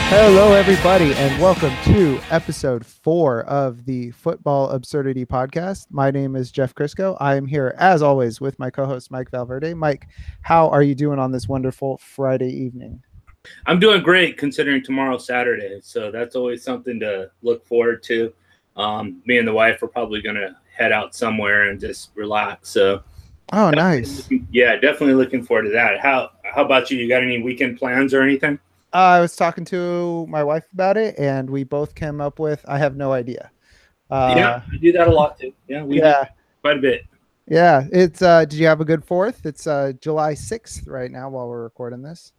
Hello, everybody, and welcome to episode 4 of the Football Absurdity Podcast. My name is Jeff Crisco. I am here, as always, with my co-host, Mike Valverde. Mike, how are you doing on this wonderful Friday evening? I'm doing great considering tomorrow's Saturday, so that's always something to look forward to. Me and the wife are probably going to head out somewhere and just relax. So, oh, nice. Definitely looking forward to that. How about you? You got any weekend plans or anything? I was talking to my wife about it, and we both came up with, I have no idea. I do that a lot too. Yeah, we do quite a bit. Yeah, it's. Did you have a good 4th? It's July 6th right now while we're recording this.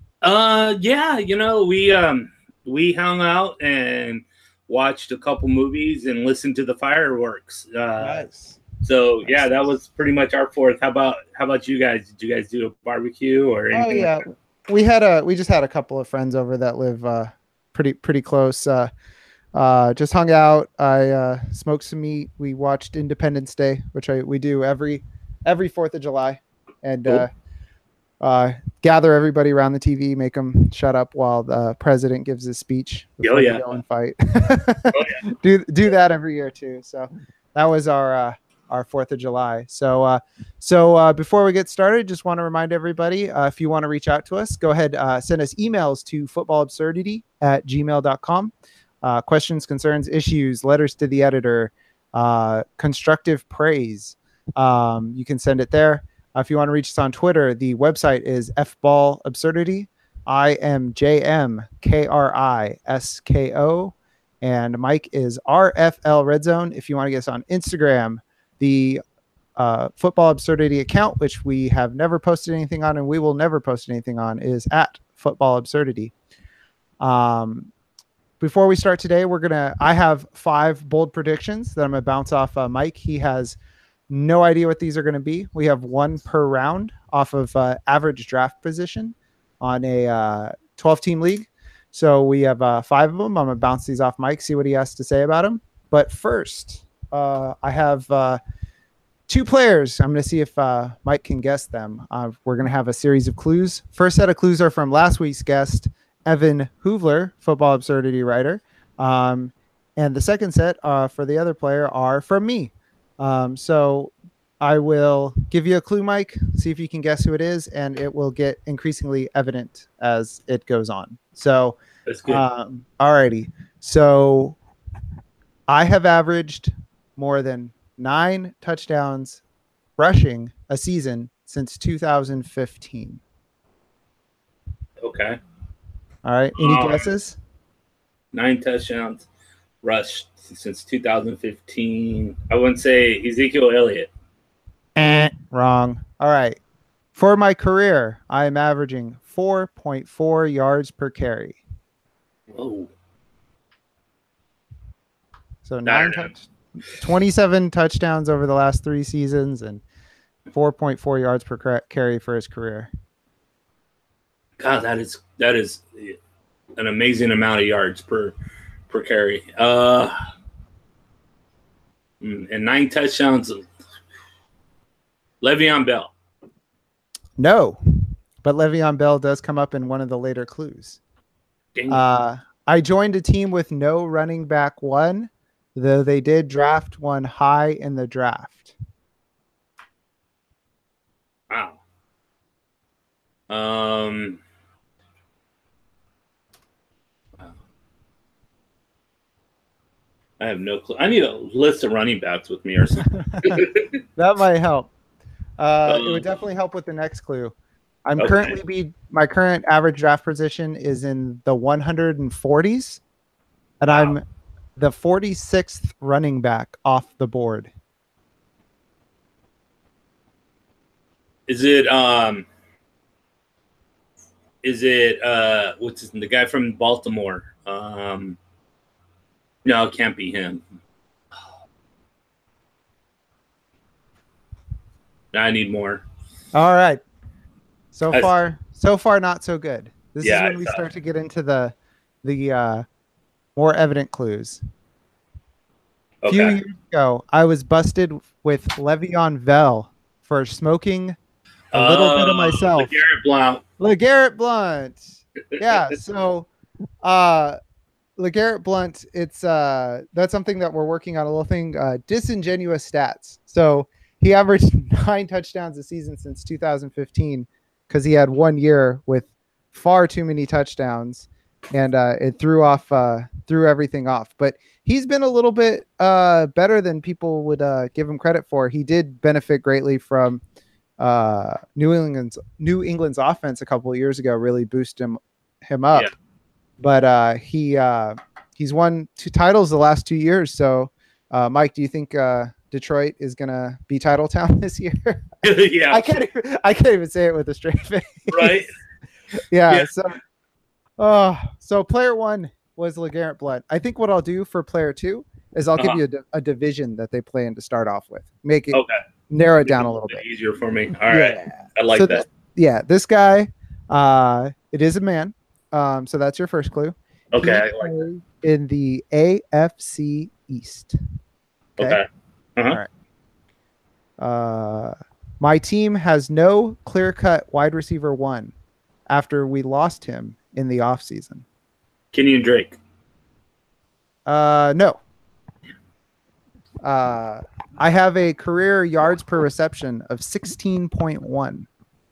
We hung out and watched a couple movies and listened to the fireworks. Nice. So nice. That was pretty much our 4th. How about you guys? Did you guys do a barbecue or anything? Oh yeah, like that? We just had a couple of friends over that live pretty close. Just hung out. I smoked some meat. We watched Independence Day, which we do every 4th of July, and gather everybody around the TV, make them shut up while the president gives his speech before we go and fight. Do that every year too. So that was our 4th of July. So before we get started, just want to remind everybody, if you want to reach out to us, go ahead, send us emails to footballabsurdity@gmail.com. Questions, concerns, issues, letters to the editor, constructive praise. You can send it there. If you want to reach us on Twitter, the website is fballabsurdity. I am JMKRISKO, and Mike is RFL Red Zone. If you want to get us on Instagram, the Football Absurdity account, which we have never posted anything on and we will never post anything on, is at Football Absurdity. Before we start today, I have 5 bold predictions that I'm going to bounce off Mike. He has no idea what these are going to be. We have 1 per round off of average draft position on a 12-team league. So we have 5 of them. I'm going to bounce these off Mike, see what he has to say about them. But first, I have 2 players. I'm going to see if Mike can guess them. We're going to have a series of clues. First set of clues are from last week's guest, Evan Hoovler, Football Absurdity writer. And the second set for the other player are from me. So I will give you a clue, Mike, see if you can guess who it is, and it will get increasingly evident as it goes on. So, that's good. Alrighty. So I have averaged more than 9 touchdowns rushing a season since 2015. Okay. All right. Any guesses? 9 touchdowns rushed since 2015. I wouldn't say Ezekiel Elliott. Wrong. All right. For my career, I am averaging 4.4 yards per carry. Whoa. So 27 touchdowns over the last 3 seasons and 4.4 yards per carry for his career. God, that is an amazing amount of yards per carry. And 9 touchdowns. Le'Veon Bell. No, but Le'Veon Bell does come up in one of the later clues. I joined a team with no running back 1, though they did draft one high in the draft. Wow. I have no clue. I need a list of running backs with me or something. That might help. It would definitely help with the next clue. I'm currently my current average draft position is in the 140s, and I'm the 46th running back off the board. Is it what's the guy from Baltimore? No, it can't be him. I need more. All right. So far, not so good. This is when we start to get into the more evident clues. A few years ago, I was busted with Le'Veon Bell for smoking a little bit of myself. LeGarrette Blount. LeGarrette Blount. Yeah, so LeGarrette Blount, it's that's something that we're working on, a little thing, disingenuous stats. So he averaged 9 touchdowns a season since 2015 because he had 1 year with far too many touchdowns, and it threw everything off. But he's been a little bit better than people would give him credit for. He did benefit greatly from New England's offense a couple of years ago, really boosted him up. Yeah. But he's won 2 titles the last 2 years. So, Mike, do you think Detroit is gonna be title town this year? Yeah, I can't even say it with a straight face. Right? Yeah. So player 1 was LeGarrette Blount. I think what I'll do for player 2 is I'll give you a division that they play in to start off with. Make it narrow it down a little bit easier for me. All right, I like that. This guy, it is a man. So that's your first clue. Okay, I like that. In the AFC East. Okay. All right. My team has no clear-cut wide receiver 1 after we lost him in the offseason. Kenyon Drake. No. I have a career yards per reception of 16.1.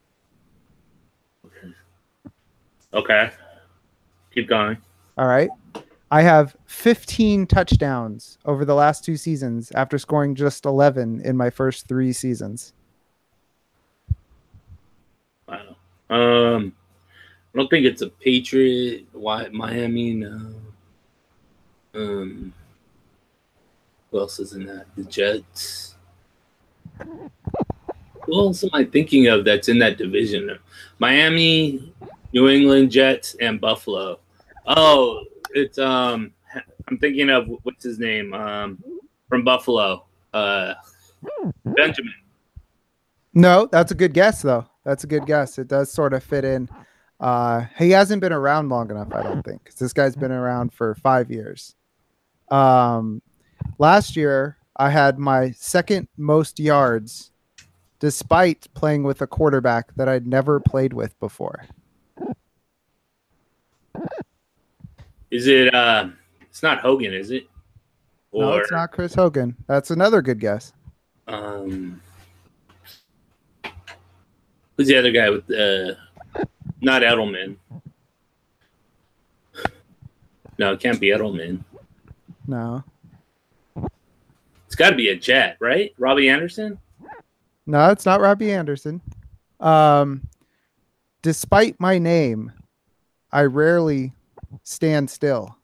Okay. Keep going. All right. I have 15 touchdowns over the last 2 seasons after scoring just 11 in my first 3 seasons. Wow. I don't think it's a Patriot. Why Miami? No. Who else is in that? The Jets. Who else am I thinking of that's in that division? Miami, New England, Jets, and Buffalo. Oh, it's I'm thinking of what's his name from Buffalo, Benjamin. No, that's a good guess though. That's a good guess. It does sort of fit in. He hasn't been around long enough, I don't think, because this guy's been around for 5 years. Last year, I had my second most yards, despite playing with a quarterback that I'd never played with before. Is it? It's not Hogan, is it? No, it's not Chris Hogan. That's another good guess. Who's the other guy with not Edelman? No, it can't be Edelman. No. It's got to be a Jet, right? Robbie Anderson? No, it's not Robbie Anderson. Despite my name, I rarely stand still.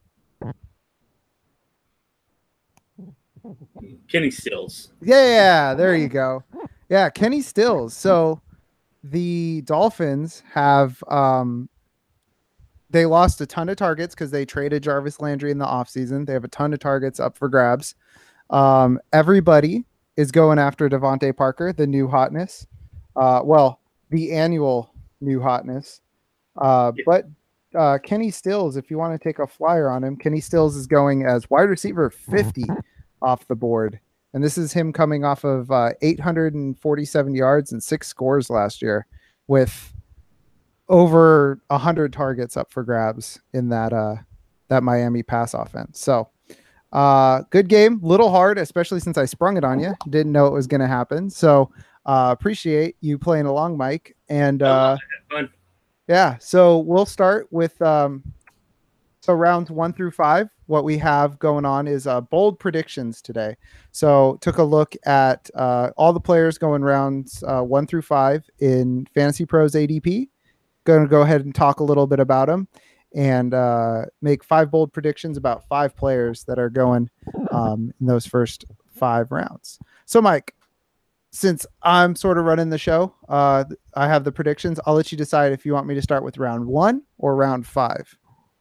Kenny Stills. Yeah, there you go. Yeah, Kenny Stills. So the Dolphins have they lost a ton of targets because they traded Jarvis Landry in the offseason. They have a ton of targets up for grabs. Everybody is going after Devontae Parker, the new hotness. The annual new hotness. But Kenny Stills, if you want to take a flyer on him, Kenny Stills is going as wide receiver 50 off the board. And this is him coming off of 847 yards and 6 scores last year with over 100 targets up for grabs in that Miami pass offense. So good game, little hard, especially since I sprung it on you. Didn't know it was going to happen. So appreciate you playing along, Mike. And yeah, so we'll start with so rounds 1 through 5. What we have going on is bold predictions today. So took a look at all the players going rounds 1 through 5 in Fantasy Pros ADP. Going to go ahead and talk a little bit about them and make 5 bold predictions about 5 players that are going in those first 5 rounds. So, Mike, since I'm sort of running the show, I have the predictions. I'll let you decide if you want me to start with round 1 or round 5.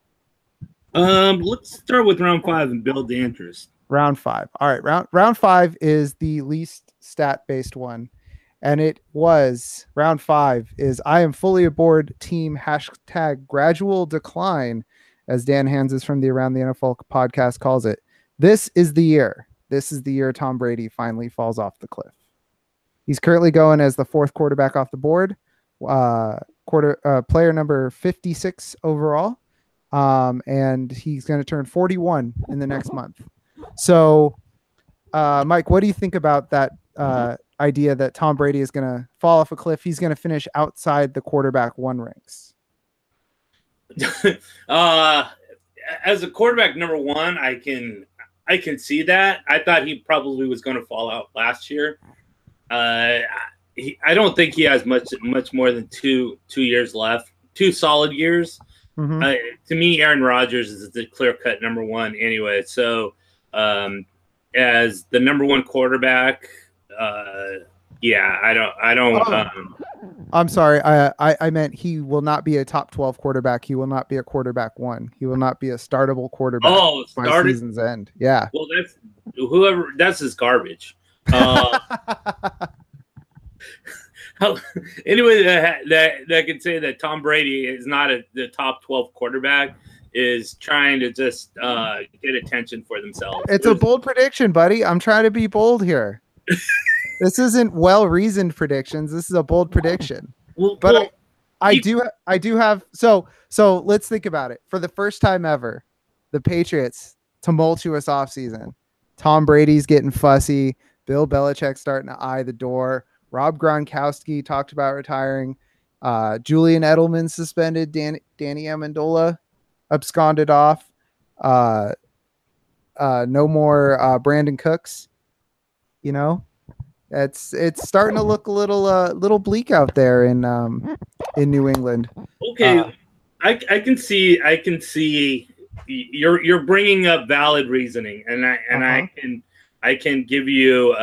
Let's start with round 5 and build the interest. Round 5. All right. Round 5 is the least stat-based one. And it was round 5 is I am fully aboard team # gradual decline, as Dan Hanses from the Around the NFL podcast calls it. This is the year. This is the year Tom Brady finally falls off the cliff. He's currently going as the 4th quarterback off the board, player number 56 overall. and he's going to turn 41 in the next month. So, Mike, what do you think about that idea that Tom Brady is going to fall off a cliff? He's going to finish outside the quarterback one ranks. As a quarterback number one, I can see that. I thought he probably was going to fall out last year. I don't think he has much more than two years left, 2 solid years. Mm-hmm. To me, Aaron Rodgers is the clear-cut number one anyway. So, as the number one quarterback, I don't. I'm sorry. I meant he will not be a top 12 quarterback. He will not be a quarterback one. He will not be a startable quarterback by season's end. Yeah. Well, that's his garbage. Anyway, that can say that Tom Brady is not the top 12 quarterback is trying to just get attention for themselves. It's a bold prediction, buddy. I'm trying to be bold here. This isn't well-reasoned predictions. This is a bold prediction. I do have so let's think about it. For the first time ever, the Patriots tumultuous offseason. Tom Brady's getting fussy. Bill Belichick starting to eye the door. Rob Gronkowski talked about retiring. Julian Edelman suspended. Danny Amendola absconded off. No more Brandon Cooks. You know, it's starting to look a little bleak out there in New England. Okay, I can see you're bringing up valid reasoning, and I can give you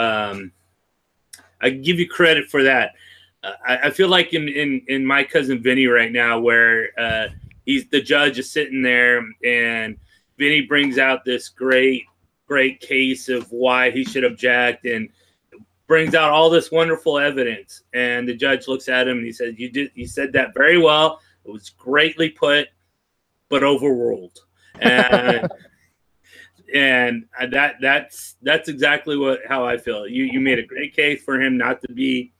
credit for that. I feel like in My Cousin Vinny right now, where the judge is sitting there, and Vinny brings out this great case of why he should object, and brings out all this wonderful evidence. And the judge looks at him and he says, "You said that very well. It was greatly put, but overruled." And and that's exactly how I feel. You made a great case for him not to be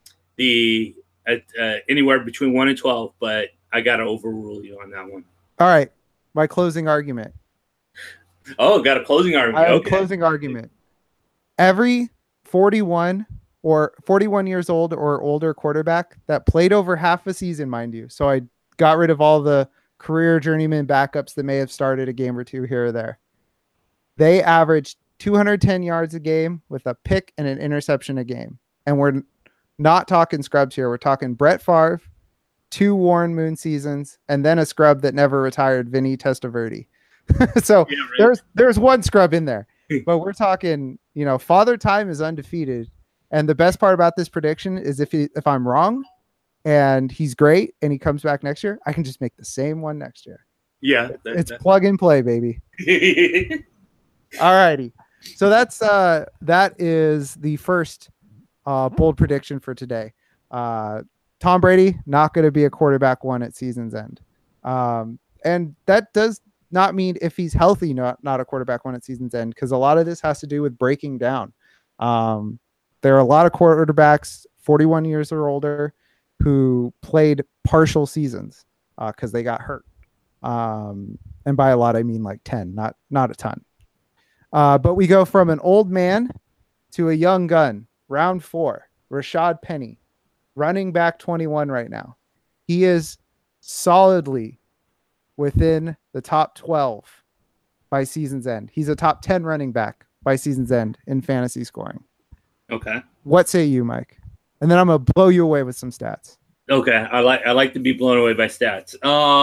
anywhere between 1 and 12, but I got to overrule you on that one. All right, my closing argument. Oh, got a closing argument. I have a closing argument. Every 41 years old or older quarterback that played over half a season, mind you. So I got rid of all the career journeyman backups that may have started a game or two here or there. They averaged 210 yards a game with a pick and an interception a game. And we're not talking scrubs here. We're talking Brett Favre, 2 Warren Moon seasons, and then a scrub that never retired, Vinny Testaverde. So yeah, right. There's one scrub in there, but we're talking, Father Time is undefeated. And the best part about this prediction is if I'm wrong and he's great and he comes back next year, I can just make the same one next year. Yeah. It's plug and play, baby. All righty. So that is the first bold prediction for today. Tom Brady, not going to be a quarterback one at season's end. And that does not mean if he's healthy, not a quarterback one at season's end, because a lot of this has to do with breaking down. There are a lot of quarterbacks 41 years or older who played partial seasons because they got hurt. And by a lot, I mean like 10, not a ton. But we go from an old man to a young gun. Round 4, Rashad Penny, running back 21 right now. He is solidly within the top 12 by season's end. He's a top 10 running back by season's end in fantasy scoring. Okay. What say you, Mike? And then I'm going to blow you away with some stats. Okay. I like to be blown away by stats.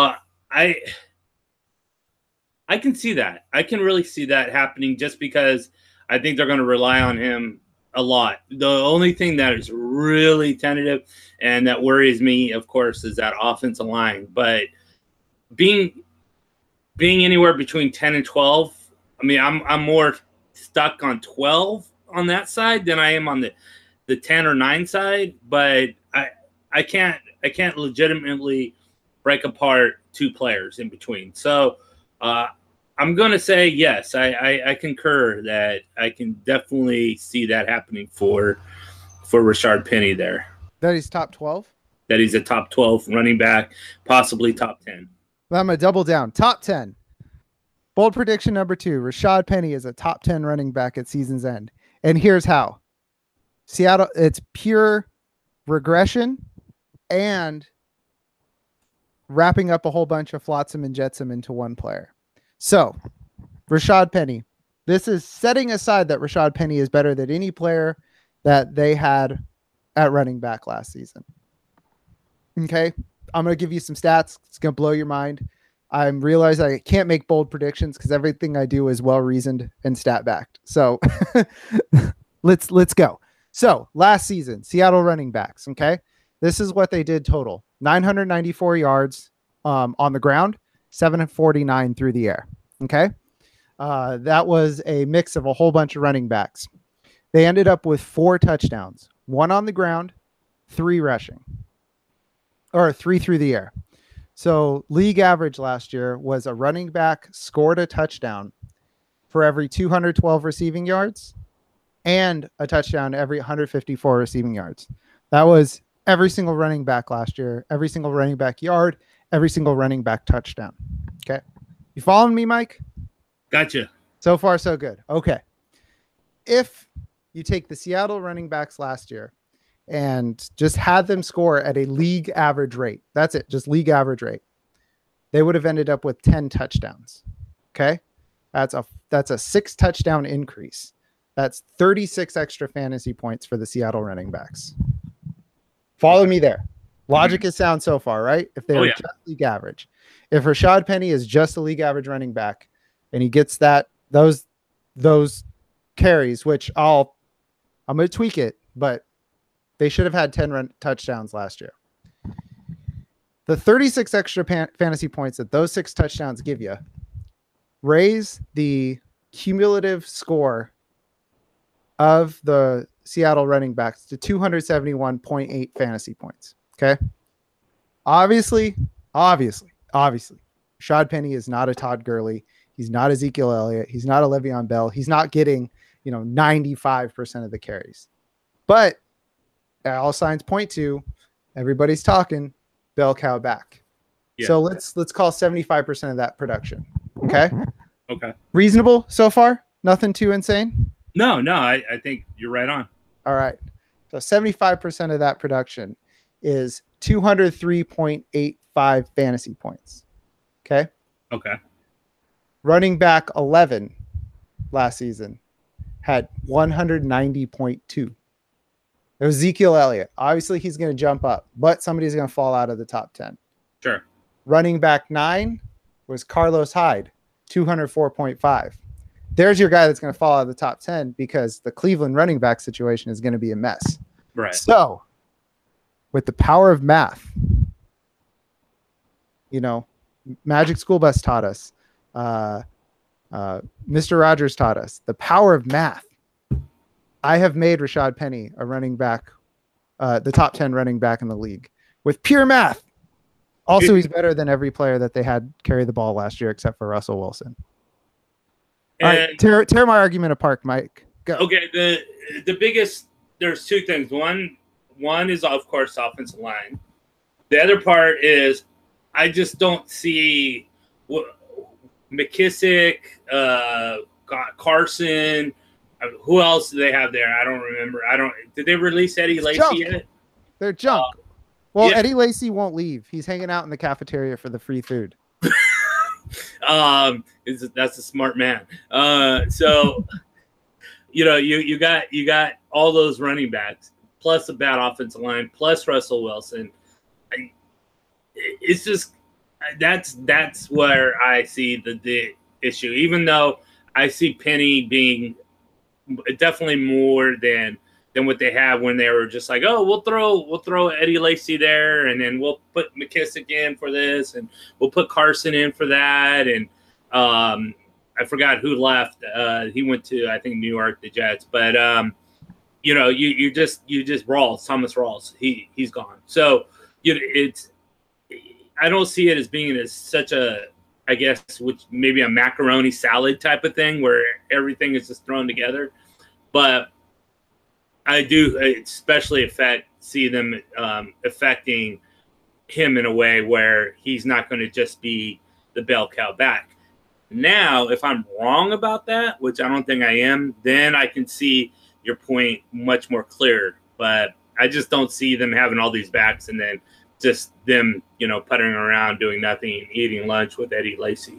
I can see that. I can really see that happening just because I think they're going to rely on him a lot. The only thing that is really tentative and that worries me, of course, is that offensive line. But being anywhere between 10 and 12, I mean, I'm more stuck on 12 on that side than I am on the 10 or 9 side. But I can't legitimately break apart 2 players in between. So I'm going to say yes. I concur that I can definitely see that happening for Rashard Penny there. That he's top 12? That he's a top 12 running back, possibly top 10. I'm going to double down. Top 10. Bold prediction number 2. Rashad Penny is a top 10 running back at season's end. And here's how. Seattle, it's pure regression and wrapping up a whole bunch of flotsam and jetsam into one player. So, Rashad Penny. This is setting aside that Rashad Penny is better than any player that they had at running back last season. Okay, I'm going to give you some stats. It's going to blow your mind. I realize I can't make bold predictions because everything I do is well-reasoned and stat-backed. So let's go. So last season, Seattle running backs, okay? This is what they did total. 994 yards on the ground, 749 through the air, okay? That was a mix of a whole bunch of running backs. They ended up with 4 touchdowns, 1 on the ground, 3 rushing, or 3 through the air. So league average last year was a running back scored a touchdown for every 212 receiving yards and a touchdown every 154 receiving yards. That was every single running back last year, every single running back yard, every single running back touchdown. Okay. You following me, Mike? Gotcha. So far, so good. Okay. If you take the Seattle running backs last year and just had them score at a league average rate, that's it, just league average rate, they would have ended up with 10 touchdowns. Okay. That's a 6 touchdown increase. That's 36 extra fantasy points for the Seattle running backs. Follow me there. Logic is sound so far, right? If they were just league average. If Rashad Penny is just a league average running back and he gets those carries, which I'm going to tweak it, but they should have had 10 touchdowns last year. The 36 extra fantasy points that those 6 touchdowns give you raise the cumulative score of the Seattle running backs to 271.8 fantasy points. Okay. Obviously, Rashad Penny is not a Todd Gurley. He's not Ezekiel Elliott. He's not a Le'Veon Bell. He's not getting, 95% of the carries. But all signs point to everybody's talking bell cow back. Yeah. So let's call 75% of that production. Okay. Okay. Reasonable so far? Nothing too insane? No, I think you're right on. All right. So 75% of that production is 203.85 fantasy points. Okay. Okay. Running back 11 last season had 190.2. It was Ezekiel Elliott. Obviously, he's going to jump up, but somebody's going to fall out of the top 10. Sure. Running back 9 was Carlos Hyde, 204.5. There's your guy that's going to fall out of the top 10 because the Cleveland running back situation is going to be a mess. Right. So, with the power of math, Magic School Bus taught us, Mr. Rogers taught us, the power of math. I have made Rashad Penny a running back, the top 10 running back in the league with pure math. Also, he's better than every player that they had carry the ball last year except for Russell Wilson. All right, tear my argument apart, Mike. Go. Okay, the biggest, there's 2 things. One is, of course, offensive line. The other part is I just don't see McKissick, Carson. Who else do they have there? I don't remember. Did they release Eddie Lacy yet? They're junk. Yeah. Eddie Lacy won't leave. He's hanging out in the cafeteria for the free food. That's a smart man. So you got all those running backs plus a bad offensive line plus Russell Wilson. It's just that's where I see the issue. Even though I see Penny being definitely more than what they have when they were just like, oh, we'll throw Eddie Lacy there, and then we'll put McKissick in for this, and we'll put Carson in for that, and I forgot who left. He went to, I think, New York, the Jets, but you just Rawls, Thomas Rawls, he's gone. So I don't see it as being as such a, I guess, which maybe a macaroni salad type of thing where everything is just thrown together, but I do especially see them affecting him in a way where he's not going to just be the bell cow back. Now, if I'm wrong about that, which I don't think I am, then I can see your point much more clear. But I just don't see them having all these backs and then just them, puttering around, doing nothing, eating lunch with Eddie Lacy.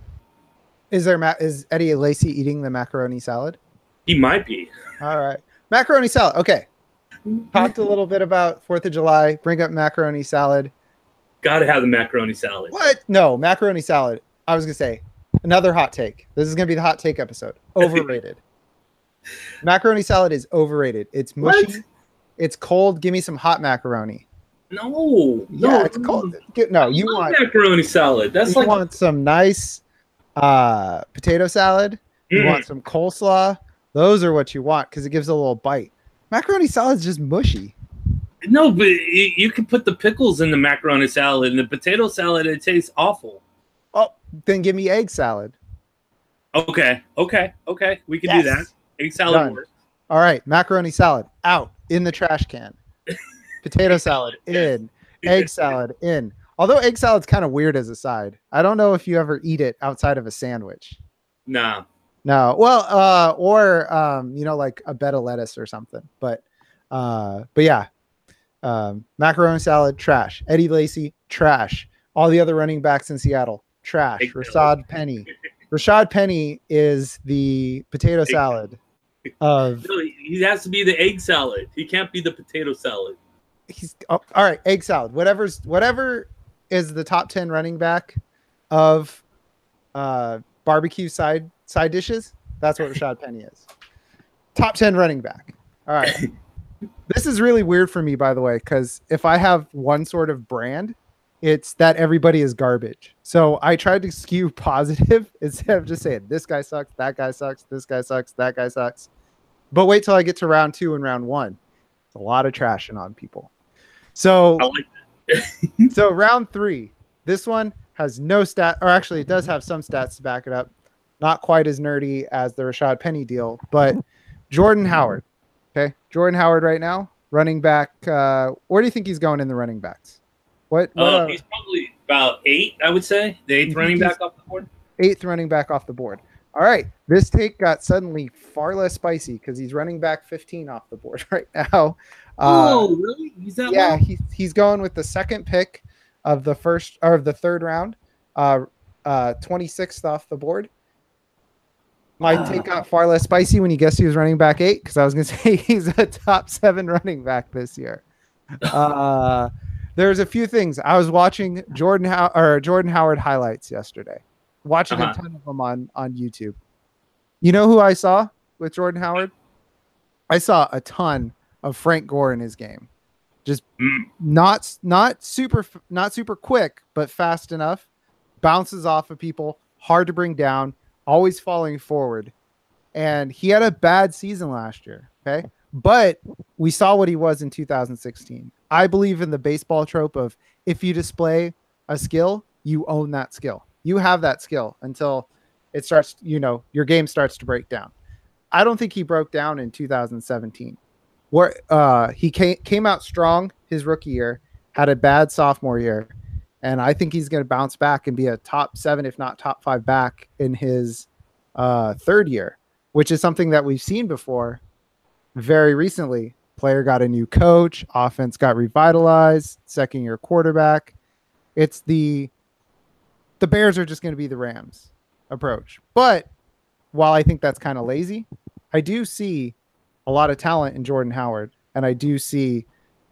Is Eddie Lacy eating the macaroni salad? He might be. All right. Macaroni salad. Okay. Talked a little bit about 4th of July. Bring up macaroni salad. Got to have the macaroni salad. What? No, macaroni salad. I was going to say, another hot take. This is going to be the hot take episode. Overrated. Macaroni salad is overrated. It's mushy. What? It's cold. Give me some hot macaroni. No. It's cold. No, you want macaroni salad. That's you want some nice potato salad. You want some coleslaw. Those are what you want because it gives a little bite. Macaroni salad is just mushy. No, but you can put the pickles in the macaroni salad and the potato salad. It tastes awful. Oh, then give me egg salad. Okay. We can do that. Egg salad works. All right, macaroni salad out in the trash can. Potato salad in. Egg salad in. Although egg salad's kind of weird as a side. I don't know if you ever eat it outside of a sandwich. No. Well, or like a bed of lettuce or something. But yeah. Macaroni salad, trash. Eddie Lacy, trash. All the other running backs in Seattle, trash. Rashad Penny. Rashad Penny is the potato salad of. No, he has to be the egg salad. He can't be the potato salad. All right, egg salad. Whatever is the top 10 running back of barbecue side dishes. That's what Rashad Penny is. Top 10 running back. All right. This is really weird for me, by the way, because if I have one sort of brand, it's that everybody is garbage. So I tried to skew positive instead of just saying this guy sucks, that guy sucks, this guy sucks, that guy sucks. But wait till I get to round 2 and round 1. It's a lot of trashing on people. So, I like that. So round 3, this one has no stat, or actually it does have some stats to back it up. Not quite as nerdy as the Rashad Penny deal, but Jordan Howard. Okay, Jordan Howard right now, running back. Where do you think he's going in the running backs? He's probably about 8, I would say. The 8th running back off the board. 8th running back off the board. All right, this take got suddenly far less spicy because he's running back 15 off the board right now. Really? He's that yeah, low? he's going with the second pick of the third round, 26th off the board. My take got far less spicy when you guessed he was running back 8 because I was going to say he's a top 7 running back this year. There's a few things. I was watching Jordan Howard highlights yesterday, watching a ton of them on YouTube. You know who I saw with Jordan Howard? I saw a ton of Frank Gore in his game. Just not super quick, but fast enough. Bounces off of people, hard to bring down. Always falling forward. And he had a bad season last year. Okay. But we saw what he was in 2016. I believe in the baseball trope of if you display a skill, you own that skill. You have that skill until it starts, your game starts to break down. I don't think he broke down in 2017. Where he came out strong his rookie year, had a bad sophomore year. And I think he's going to bounce back and be a top 7, if not top 5 back in his third year, which is something that we've seen before very recently. Player got a new coach, offense got revitalized, second year quarterback. It's the Bears are just going to be the Rams approach. But while I think that's kind of lazy, I do see a lot of talent in Jordan Howard, and I do see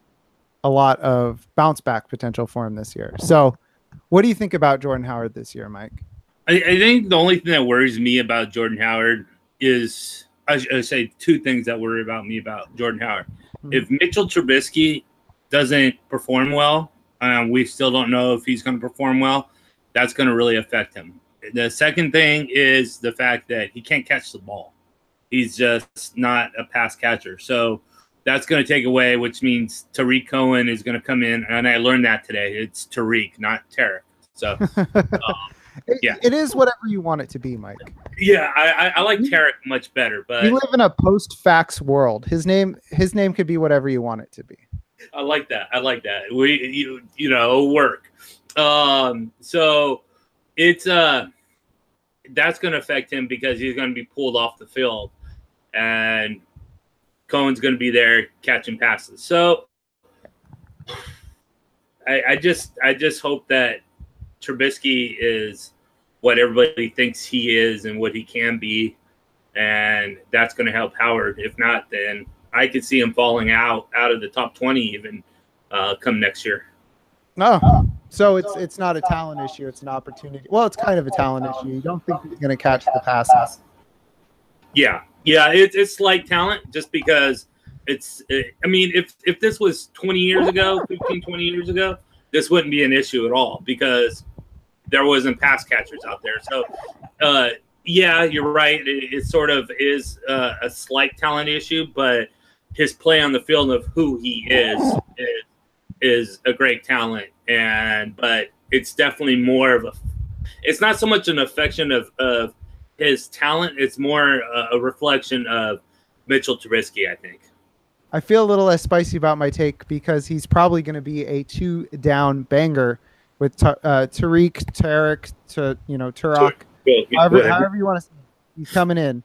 a lot of bounce back potential for him this year. So what do you think about Jordan Howard this year, Mike? I think the only thing that worries me about Jordan Howard is, I say 2 things that worry about me about Jordan Howard. Mm-hmm. If Mitchell Trubisky doesn't perform well, we still don't know if he's going to perform well. That's going to really affect him. The second thing is the fact that he can't catch the ball. He's just not a pass catcher. So that's going to take away, which means Tariq Cohen is going to come in. And I learned that today. It's Tariq, not Tarek. So, yeah. It is whatever you want it to be, Mike. Yeah, I like Tarek much better. But we live in a post-facts world. His name could be whatever you want it to be. I like that. I like that. It'll work. So it's that's going to affect him because he's going to be pulled off the field, and Cohen's going to be there catching passes. So I just hope that Trubisky is what everybody thinks he is and what he can be, and that's going to help Howard. If not, then I could see him falling out of the top 20 even come next year. No, so it's not a talent issue; it's an opportunity. Well, it's kind of a talent issue. You don't think he's going to catch the passes? Yeah, it's like talent, just because I mean, if this was 20 years ago, 15, 20 years ago, this wouldn't be an issue at all because there wasn't pass catchers out there. So, yeah, you're right. It sort of is a slight talent issue, but his play on the field of who he is a great talent. But it's definitely more of it's not so much an affection of his talent. It's more a reflection of Mitchell Trubisky, I think. I feel a little less spicy about my take because he's probably going to be a 2-down banger with Tariq, Tarek, Turok, however you want to say it. He's coming in.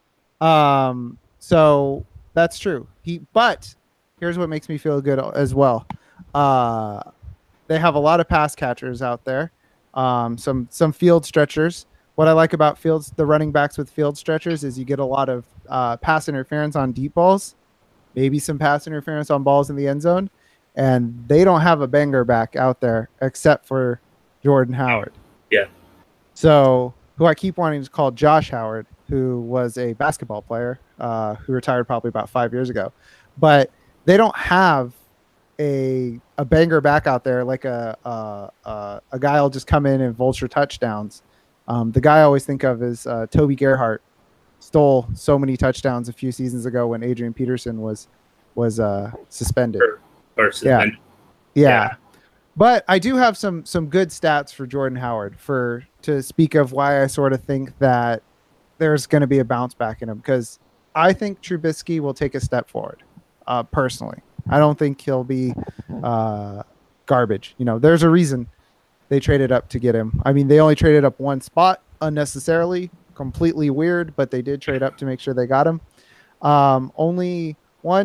So that's true. But here's what makes me feel good as well. They have a lot of pass catchers out there. Some field stretchers. What I like about the running backs with field stretchers is you get a lot of pass interference on deep balls, maybe some pass interference on balls in the end zone, and they don't have a banger back out there except for Jordan Howard. Yeah. So who I keep wanting to call Josh Howard, who was a basketball player who retired probably about 5 years ago. But they don't have a banger back out there like a guy will just come in and vulture touchdowns. The guy I always think of is Toby Gerhart. Stole so many touchdowns a few seasons ago when Adrian Peterson was suspended. Or suspended. Yeah. But I do have some good stats for Jordan Howard to speak of why I sort of think that there's going to be a bounce back in him, because I think Trubisky will take a step forward. Personally, I don't think he'll be garbage. There's a reason they traded up to get him. I mean, they only traded up one spot unnecessarily. Completely weird, but they did trade up to make sure they got him. Only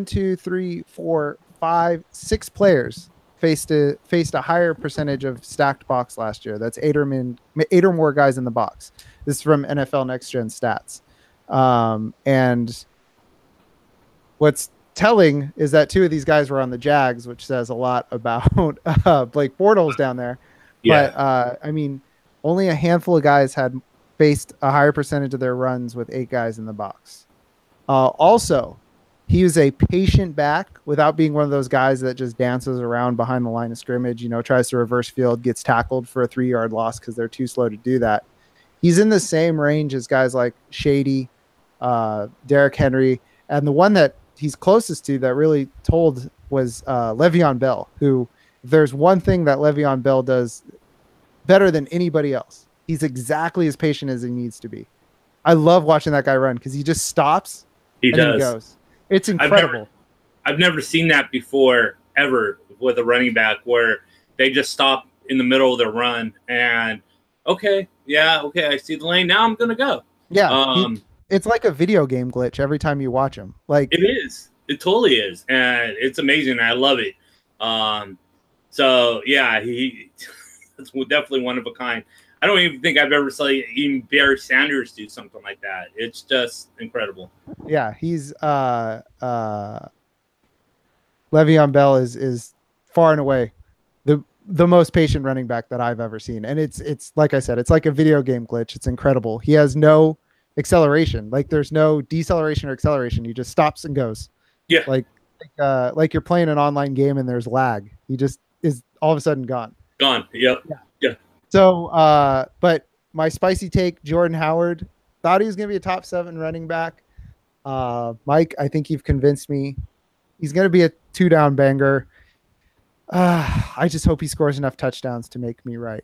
6 players faced a higher percentage of stacked box last year. That's 8 or more guys in the box. This is from NFL Next Gen Stats. And what's telling is that 2 of these guys were on the Jags, which says a lot about Blake Bortles down there. Yeah. But I mean, only a handful of guys had faced a higher percentage of their runs with 8 guys in the box. Also, he was a patient back without being one of those guys that just dances around behind the line of scrimmage, tries to reverse field, gets tackled for a 3-yard loss because they're too slow to do that. He's in the same range as guys like Shady, Derrick Henry, and the one that he's closest to that really told was Le'Veon Bell, who, if there's one thing that Le'Veon Bell does better than anybody else, he's exactly as patient as he needs to be. I love watching that guy run because he just stops and then goes. It's incredible. I've never seen that before, ever, with a running back where they just stop in the middle of their run and, okay, I see the lane. Now I'm going to go. Yeah. It's like a video game glitch every time you watch him. Like, it is. It totally is. And it's amazing. I love it. So, yeah, he's definitely one of a kind. I don't even think I've ever seen even Barry Sanders do something like that. It's just incredible. Yeah, he's Le'Veon Bell is far and away the most patient running back that I've ever seen. And it's like I said, it's like a video game glitch. It's incredible. He has no acceleration. Like, there's no deceleration or acceleration. He just stops and goes. Yeah. Like you're playing an online game and there's lag. He just is all of a sudden gone. Yep. Yeah. So, but my spicy take, Jordan Howard, thought he was going to be a top 7 running back. Mike, I think you've convinced me. He's going to be a 2-down banger. I just hope he scores enough touchdowns to make me right.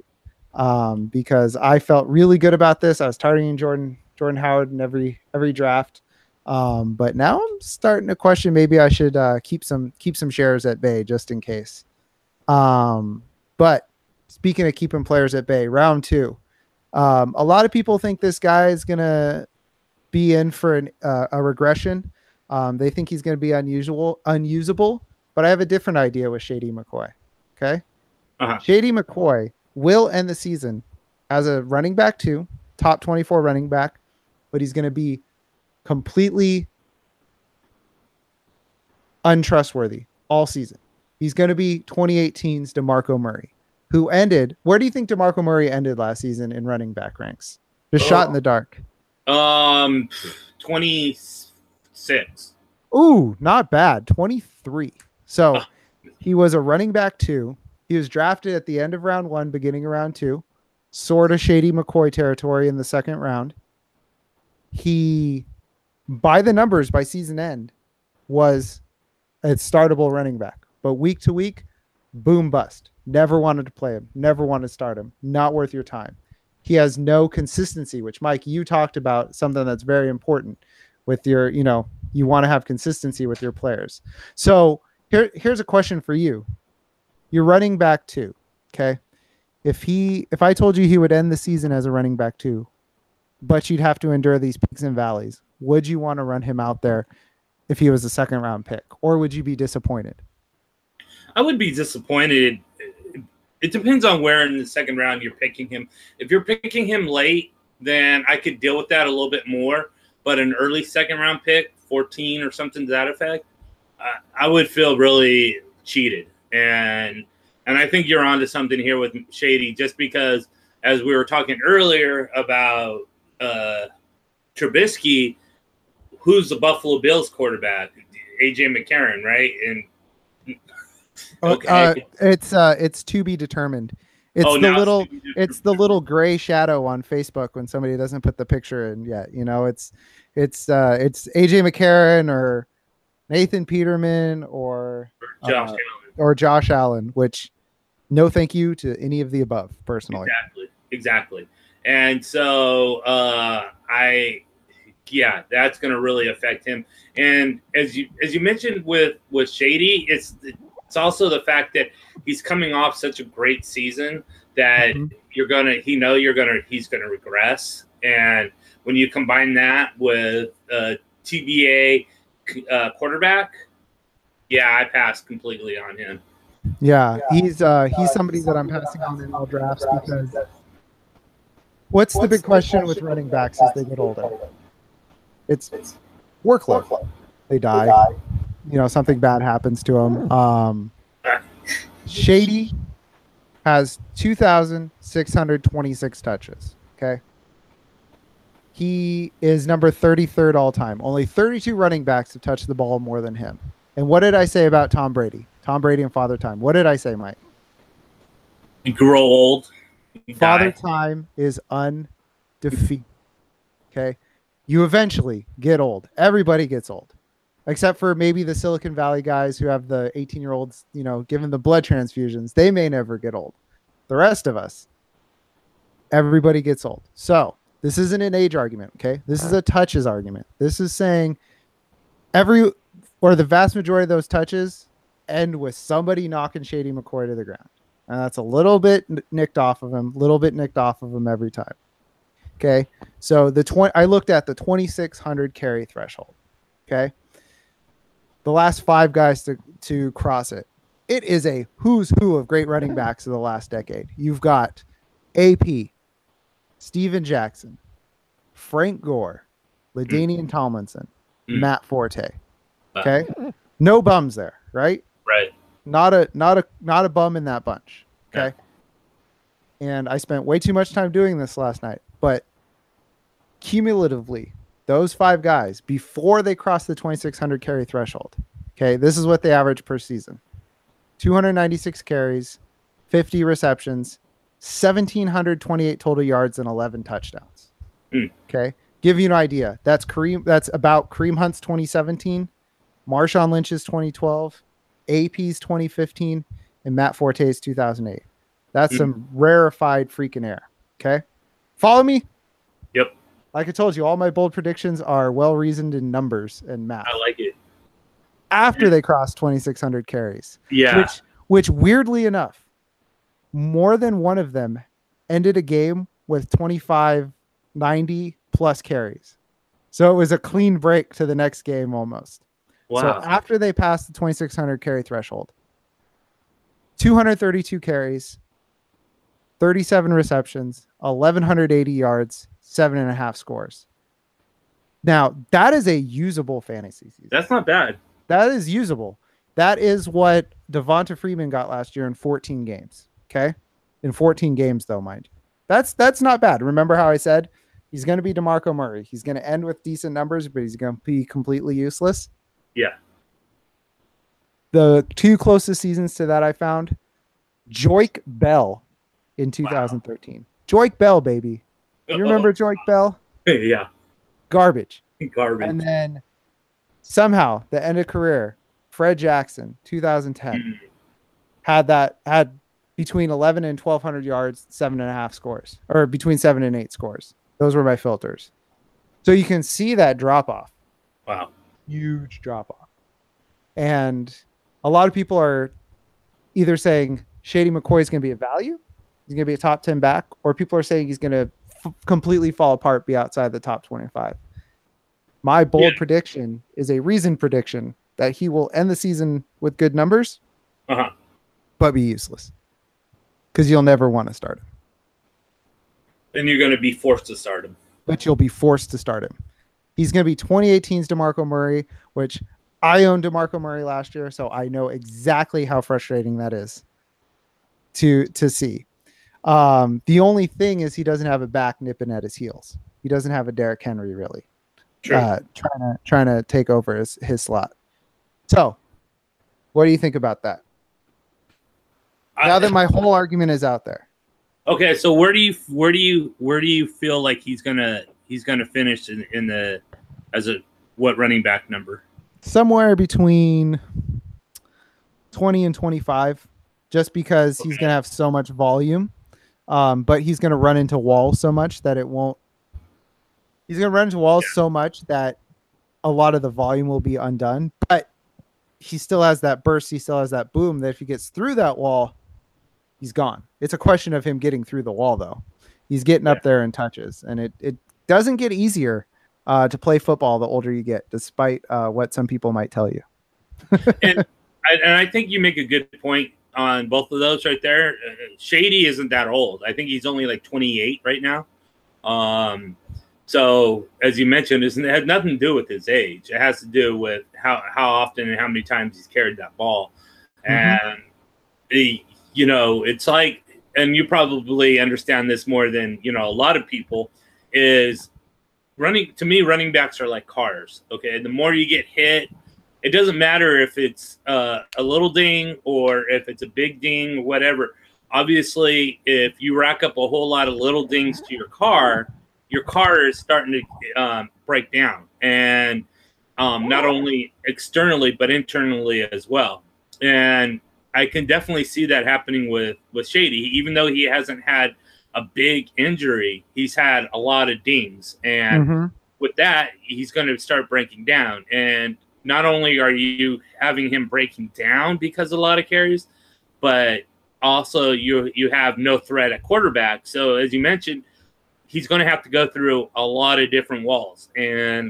Because I felt really good about this. I was targeting Jordan Howard in every draft. But now I'm starting to question maybe I should keep some shares at bay just in case. But speaking of keeping players at bay, round 2. A lot of people think this guy is gonna be in for a regression. They think he's going to be unusable. But I have a different idea with Shady McCoy. Okay, Shady McCoy will end the season as a running back 2, top 24 running back, but he's going to be completely untrustworthy all season. He's going to be 2018's DeMarco Murray, who ended. Where do you think DeMarco Murray ended last season in running back ranks? Just shot in the dark. 26. Ooh, not bad. 23. So he was a running back 2. He was drafted at the end of round 1, beginning of round 2. Sort of Shady McCoy territory in the second round. He, by the numbers, by season end, was a startable running back. But week to week, boom bust. Never wanted to play him. Never wanted to start him. Not worth your time. He has no consistency, which, Mike, you talked about something that's very important with your, you want to have consistency with your players. So here's a question for you. You're running back 2. Okay. If I told you he would end the season as a running back 2, but you'd have to endure these peaks and valleys, would you want to run him out there if he was a second round pick, or would you be disappointed? I would be disappointed. It depends on where in the second round you're picking him. If you're picking him late, then I could deal with that a little bit more. But an early second round pick, 14 or something to that effect, I would feel really cheated. And I think you're onto something here with Shady, just because, as we were talking earlier about Trubisky, who's the Buffalo Bills quarterback? A.J. McCarron, right? And okay, it's to be determined. It's the little gray shadow on Facebook when somebody doesn't put the picture in yet. It's A.J. McCarron or Nathan Peterman or Josh Allen, which no thank you to any of the above, personally. Exactly. And so that's going to really affect him. And as you mentioned with Shady, it's also the fact that he's coming off such a great season that he's going to regress. And when you combine that with TBA quarterback, I passed completely on him. Yeah, he's somebody that I'm passing on in all drafts because what's the big question with running backs as they get older? It's workload. They die. Something bad happens to them. Shady has 2,626 touches. Okay. He is number 33rd all time. Only 32 running backs have touched the ball more than him. And what did I say about Tom Brady? Tom Brady and Father Time. What did I say, Mike? You grow old. Father Time is undefeated. Okay. You eventually get old. Everybody gets old. Except for maybe the Silicon Valley guys who have the 18-year-olds, given the blood transfusions. They may never get old. The rest of us, everybody gets old. So this isn't an age argument, okay? This is a touches argument. This is saying the vast majority of those touches end with somebody knocking Shady McCoy to the ground. And that's a little bit nicked off of him every time. Okay. So I looked at the 2,600 carry threshold. Okay. The last 5 guys to cross it. It is a who's who of great running backs of the last decade. You've got AP, Steven Jackson, Frank Gore, LaDainian Tomlinson, Matt Forte. Okay. No bums there, right? Right. Not a bum in that bunch. Okay. Yeah. And I spent way too much time doing this last night, but cumulatively, those 5 guys, before they cross the 2,600 carry threshold, okay, this is what they average per season. 296 carries, 50 receptions, 1,728 total yards, and 11 touchdowns. Okay. Give you an idea. That's about Kareem Hunt's 2017, Marshawn Lynch's 2012, AP's 2015, and Matt Forte's 2008. That's some rarefied freaking air. Okay. Follow me? Yep. Like I told you, all my bold predictions are well reasoned in numbers and math. I like it. After they crossed 2,600 carries, Yeah. which weirdly enough, more than one of them ended a game with 25, 90 plus carries. So it was a clean break to the next game almost. Wow. So after they passed the 2,600 carry threshold, 232 carries, 37 receptions, 1,180 yards, 7.5 scores. Now, that is a usable fantasy season. That's not bad. That is usable. That is what Devonta Freeman got last year in 14 games. Okay? In 14 games, though, mind you. That's not bad. Remember how I said he's going to be DeMarco Murray. He's going to end with decent numbers, but he's going to be completely useless. Yeah. The two closest seasons to that I found, Joique Bell in 2013. Wow. Joique Bell, baby. You remember Joique Bell? Yeah. Garbage. Garbage. And then somehow the end of career, Fred Jackson, 2010, had between 11 and 1,200 yards, 7.5 scores, or between 7 and 8 scores. Those were my filters. So you can see that drop off. Wow. Huge drop off. And a lot of people are either saying Shady McCoy is going to be a value, he's going to be a top 10 back, or people are saying he's going to completely fall apart, be outside the top 25. My bold prediction is a reasoned prediction that he will end the season with good numbers, but be useless because you'll never want to start him. And you're going to be forced to start him. But you'll be forced to start him. He's going to be 2018's DeMarco Murray, which I owned DeMarco Murray last year, so I know exactly how frustrating that is to see. The only thing is he doesn't have a back nipping at his heels. He doesn't have a Derrick Henry really trying to take over his slot. So, what do you think about that? Now that my whole argument is out there. Okay, so where do you feel like he's gonna finish in the as a what running back number? Somewhere between 20 and 25, just because he's gonna have so much volume. But he's gonna run into walls so much that it won't. He's gonna run into walls so much that a lot of the volume will be undone. But he still has that burst. He still has that boom. That if he gets through that wall, he's gone. It's a question of him getting through the wall, though. He's getting up there in touches, and it doesn't get easier to play football the older you get, despite what some people might tell you. and I think you make a good point on both of those right there. Shady isn't that old. I think he's only like 28 right now. So as you mentioned, it has nothing to do with his age. It has to do with how often and how many times he's carried that ball. And it's like, and you probably understand this more than, a lot of people, is running backs are like cars. Okay. The more you get hit, it doesn't matter if it's a little ding or if it's a big ding or whatever. Obviously, if you rack up a whole lot of little dings to your car is starting to break down. And not only externally, but internally as well. And I can definitely see that happening with Shady. Even though he hasn't had a big injury, he's had a lot of dings. And with that, he's going to start breaking down. And not only are you having him breaking down because of a lot of carries, but also you have no threat at quarterback. So as you mentioned, he's going to have to go through a lot of different walls. And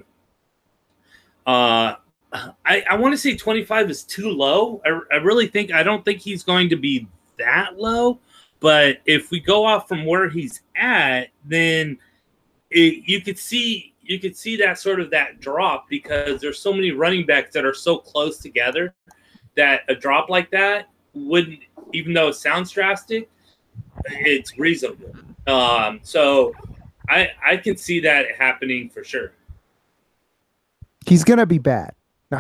I want to say 25 is too low. I don't think he's going to be that low. But if we go off from where he's at, then you could see that sort of that drop, because there's so many running backs that are so close together that a drop like that wouldn't, even though it sounds drastic, it's reasonable. So I can see that happening for sure. He's gonna be bad.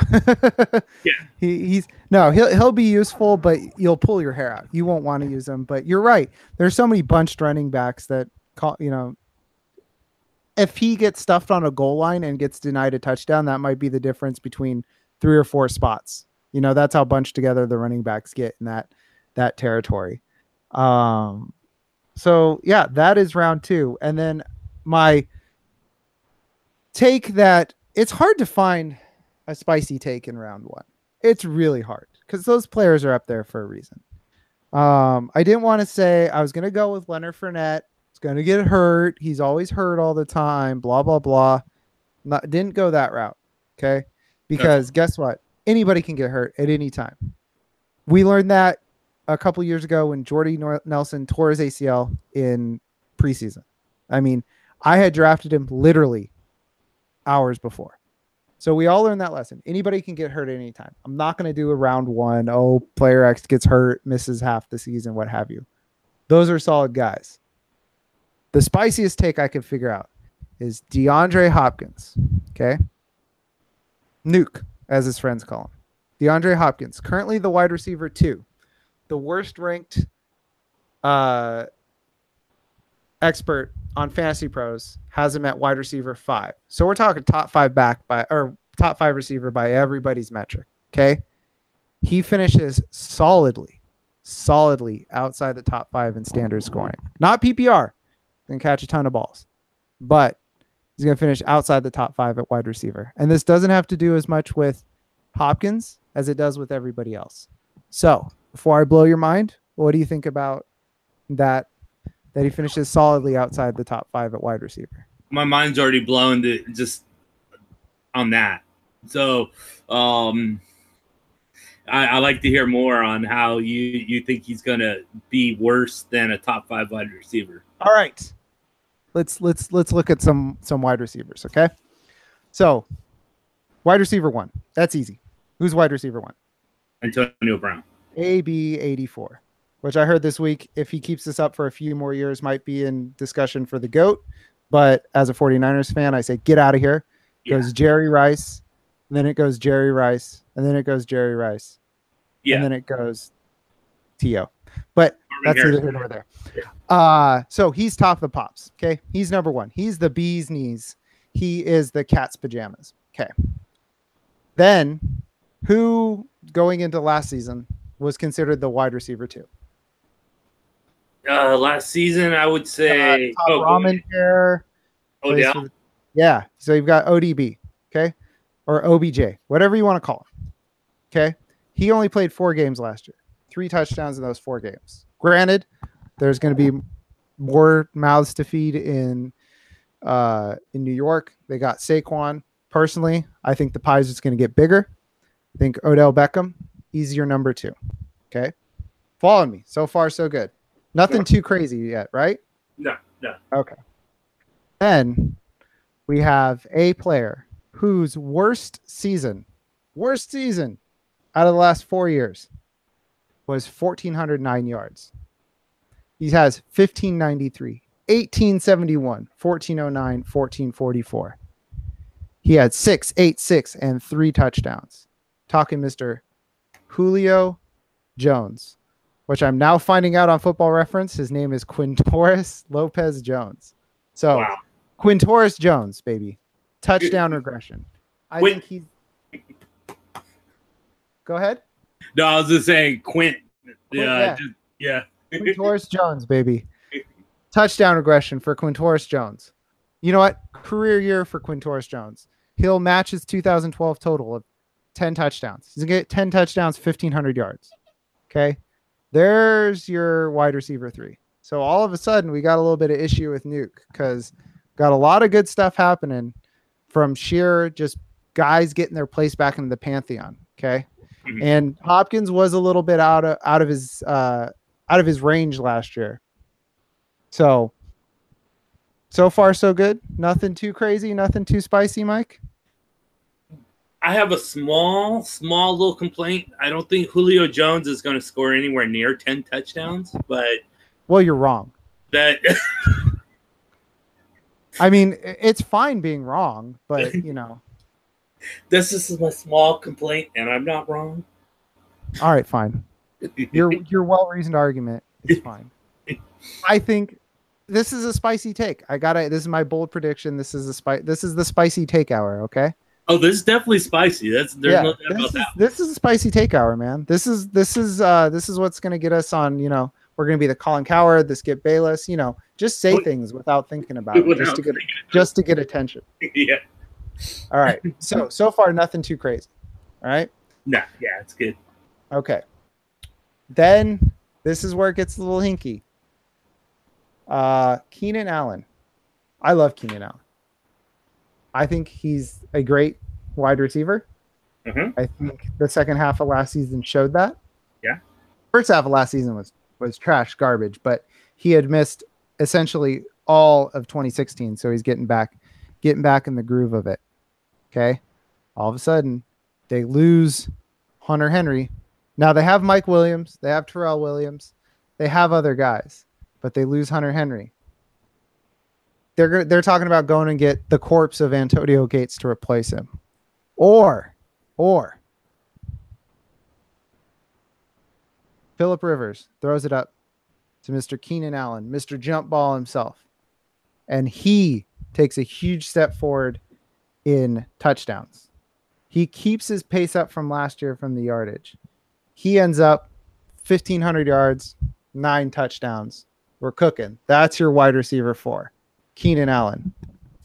He'll be useful, but you'll pull your hair out. You won't want to use him. But you're right. There's so many bunched running backs that if he gets stuffed on a goal line and gets denied a touchdown, that might be the difference between 3 or 4 spots. That's how bunched together the running backs get in that territory. So yeah, that is round 2. And then my take that it's hard to find a spicy take in round one. It's really hard because those players are up there for a reason. I didn't want to say I was going to go with Leonard Fournette. He's going to get hurt. He's always hurt all the time. Blah, blah, blah. Didn't go that route. Okay. Because guess what? Anybody can get hurt at any time. We learned that a couple years ago when Jordy Nelson tore his ACL in preseason. I mean, I had drafted him literally hours before. So we all learned that lesson. Anybody can get hurt at any time. I'm not going to do a round one. Oh, player X gets hurt, misses half the season, what have you. Those are solid guys. The spiciest take I could figure out is DeAndre Hopkins. Okay. Nuke, as his friends call him. DeAndre Hopkins, currently the wide receiver 2. The worst ranked expert on Fantasy Pros has him at wide receiver 5. So we're talking top 5 top 5 receiver by everybody's metric. Okay. He finishes solidly outside the top 5 in standard scoring. Not PPR. Going to catch a ton of balls. But he's going to finish outside the top 5 at wide receiver. And this doesn't have to do as much with Hopkins as it does with everybody else. So before I blow your mind, what do you think about that he finishes solidly outside the top 5 at wide receiver? My mind's already blown just on that. So I like to hear more on how you think he's going to be worse than a top 5 wide receiver. All right. Let's look at some wide receivers, okay? So, wide receiver 1. That's easy. Who's wide receiver 1? Antonio Brown. AB84, which I heard this week, if he keeps this up for a few more years, might be in discussion for the GOAT. But as a 49ers fan, I say, get out of here. Goes Jerry Rice, and then it goes Jerry Rice, and then it goes Jerry Rice, and then it goes T.O. But that's neither here nor there. So he's top of the pops. Okay. He's number 1. He's the bee's knees. He is the cat's pajamas. Okay. Then who going into last season was considered the wide receiver 2? Last season, I would say Ramen Care. Odell. Yeah. So you've got ODB. Okay. Or OBJ, whatever you want to call him. Okay. He only played 4 games last year. 3 touchdowns in those 4 games. Granted, there's going to be more mouths to feed in New York. They got Saquon. Personally, I think the pie is just going to get bigger. I think Odell Beckham, easier number 2. Okay. Following me. So far, so good. Nothing too crazy yet, right? No. Okay. Then we have a player whose worst season out of the last 4 years was 1,409 yards. He has 1,593, 1,871, 1,409, 1,444. He had 686 and 3 touchdowns. Talking Mr. Julio Jones, which I'm now finding out on Football Reference. His name is Quintorris Lopez Jones. So wow. Quintorris Jones, baby. Touchdown regression. I think he's... Go ahead. No, I was just saying Quint. Yeah. Quintorris Jones, baby. Touchdown regression for Quintorris Jones. You know what? Career year for Quintorris Jones. He'll match his 2012 total of 10 touchdowns. He's going to get 10 touchdowns, 1,500 yards. Okay? There's your wide receiver 3. So all of a sudden, we got a little bit of issue with Nuke because got a lot of good stuff happening from sheer just guys getting their place back into the Pantheon. Okay? Mm-hmm. And Hopkins was a little bit out of his range last year. So far so good. Nothing too crazy, nothing too spicy, Mike. I have a small little complaint. I don't think Julio Jones is going to score anywhere near 10 touchdowns, but well, you're wrong. That I mean, it's fine being wrong, but you know. This is my small complaint, and I'm not wrong. All right, fine. Your well-reasoned argument is fine. I think this is a spicy take. This is my bold prediction. This is the spicy take hour, okay? Oh, this is definitely spicy. There's no doubt about that. This is a spicy take hour, man. This is what's gonna get us on, you know, we're gonna be the Colin Cowherd, the Skip Bayless, you know, just say things without thinking about it, just to get attention. Yeah. All right. So far, nothing too crazy. All right. Nah, yeah, it's good. Okay. Then this is where it gets a little hinky. Keenan Allen. I love Keenan Allen. I think he's a great wide receiver. Mm-hmm. I think the second half of last season showed that. Yeah. First half of last season was trash garbage, but he had missed essentially all of 2016, so he's getting back in the groove of it. Okay. All of a sudden, they lose Hunter Henry. Now they have Mike Williams, they have Terrell Williams, they have other guys, but they lose Hunter Henry. They're talking about going and get the corpse of Antonio Gates to replace him, or Phillip Rivers throws it up to Mr. Keenan Allen, Mr. Jump Ball himself, and he takes a huge step forward in touchdowns. He keeps his pace up from last year from the yardage. He ends up 1,500 yards, 9 touchdowns. We're cooking. That's your wide receiver 4, Keenan Allen.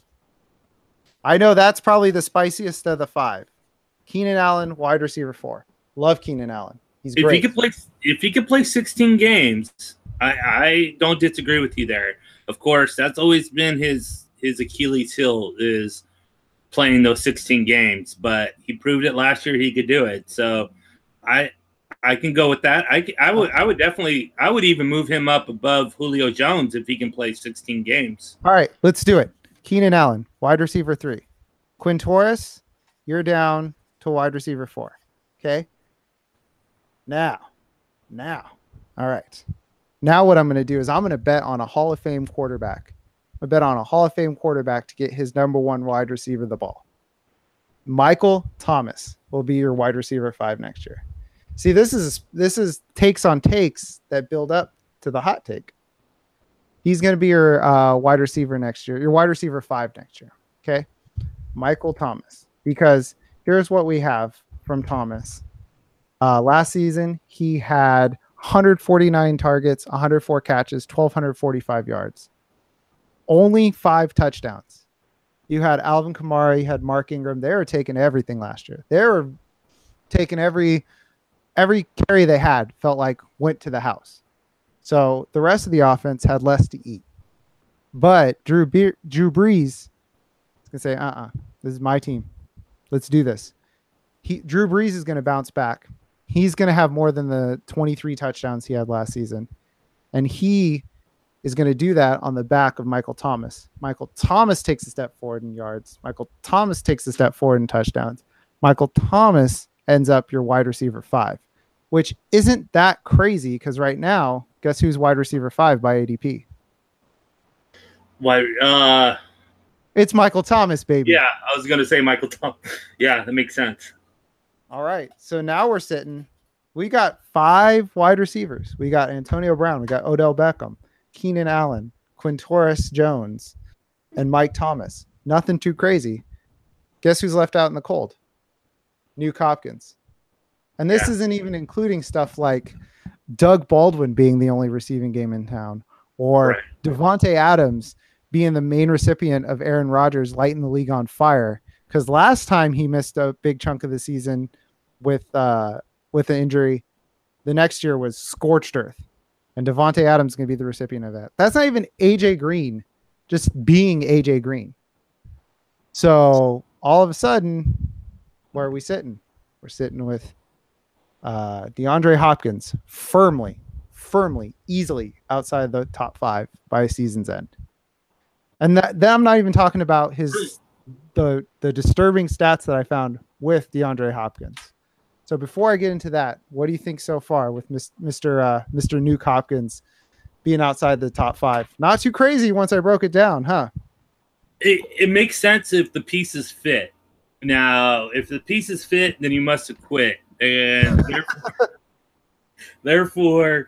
I know that's probably the spiciest of the 5. Keenan Allen, wide receiver 4. Love Keenan Allen. He's great. If he could play 16 games, I don't disagree with you there. Of course, that's always been his Achilles heel is playing those 16 games, but he proved it last year he could do it. So I can go with that. I would even move him up above Julio Jones if he can play 16 games. All right, let's do it. Keenan Allen, wide receiver 3. Quintorris, you're down to wide receiver 4. Okay. Now. All right. Now what I'm going to do is I'm going to bet on a Hall of Fame quarterback. I bet on a Hall of Fame quarterback to get his number 1 wide receiver the ball. Michael Thomas will be your wide receiver 5 next year. See, this is takes on takes that build up to the hot take. He's going to be your wide receiver next year, your wide receiver 5 next year. Okay. Michael Thomas, because here's what we have from Thomas. Last season, he had 149 targets, 104 catches, 1,245 yards. Only 5 touchdowns. You had Alvin Kamara, you had Mark Ingram. They were taking everything last year. They were taking every carry they had, felt like went to the house. So the rest of the offense had less to eat. But Drew Brees is going to say, this is my team. Let's do this. Drew Brees is going to bounce back. He's going to have more than the 23 touchdowns he had last season. And he is going to do that on the back of Michael Thomas. Michael Thomas takes a step forward in yards. Michael Thomas takes a step forward in touchdowns. Michael Thomas ends up your wide receiver 5, which isn't that crazy because right now, guess who's wide receiver 5 by ADP? Why? It's Michael Thomas, baby. Yeah, I was going to say Michael Thomas. Yeah, that makes sense. All right. So now we got 5 wide receivers. We got Antonio Brown. We got Odell Beckham, Keenan Allen, Quintorris Jones, and Mike Thomas. Nothing too crazy. Guess who's left out in the cold? Nuke Hopkins. And this isn't even including stuff like Doug Baldwin being the only receiving game in town, or Devontae Adams being the main recipient of Aaron Rodgers lighting the league on fire. Because last time he missed a big chunk of the season with an injury, the next year was scorched earth. And Devontae Adams is going to be the recipient of that. That's not even AJ Green, just being AJ Green. So all of a sudden, where are we sitting? We're sitting with DeAndre Hopkins firmly, easily outside the top 5 by season's end. And that I'm not even talking about the disturbing stats that I found with DeAndre Hopkins. So before I get into that, what do you think so far with Mr. Nuke Hopkins being outside the top 5? Not too crazy once I broke it down, huh? It makes sense if the pieces fit. Now, if the pieces fit, then you must have quit. And therefore,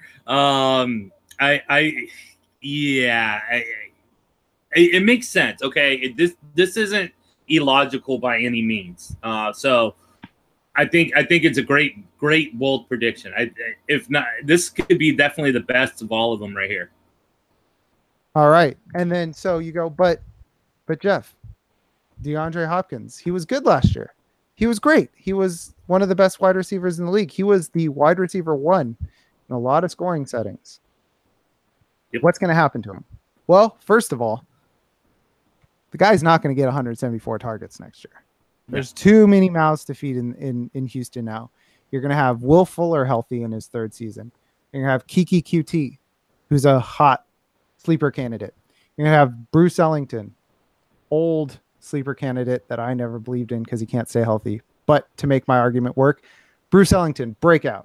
it makes sense. Okay, this isn't illogical by any means. So I think it's a great bold prediction. If not, this could be definitely the best of all of them right here. All right, and then so you go, but Jeff, DeAndre Hopkins. He was good last year. He was great. He was one of the best wide receivers in the league. He was the wide receiver 1 in a lot of scoring settings. Yep. What's going to happen to him? Well, first of all, the guy's not going to get 174 targets next year. There's too many mouths to feed in Houston now. You're going to have Will Fuller healthy in his 3rd season. You're going to have Kiki QT, who's a hot sleeper candidate. You're going to have Bruce Ellington, old sleeper candidate that I never believed in because he can't stay healthy. But to make my argument work, Bruce Ellington, breakout.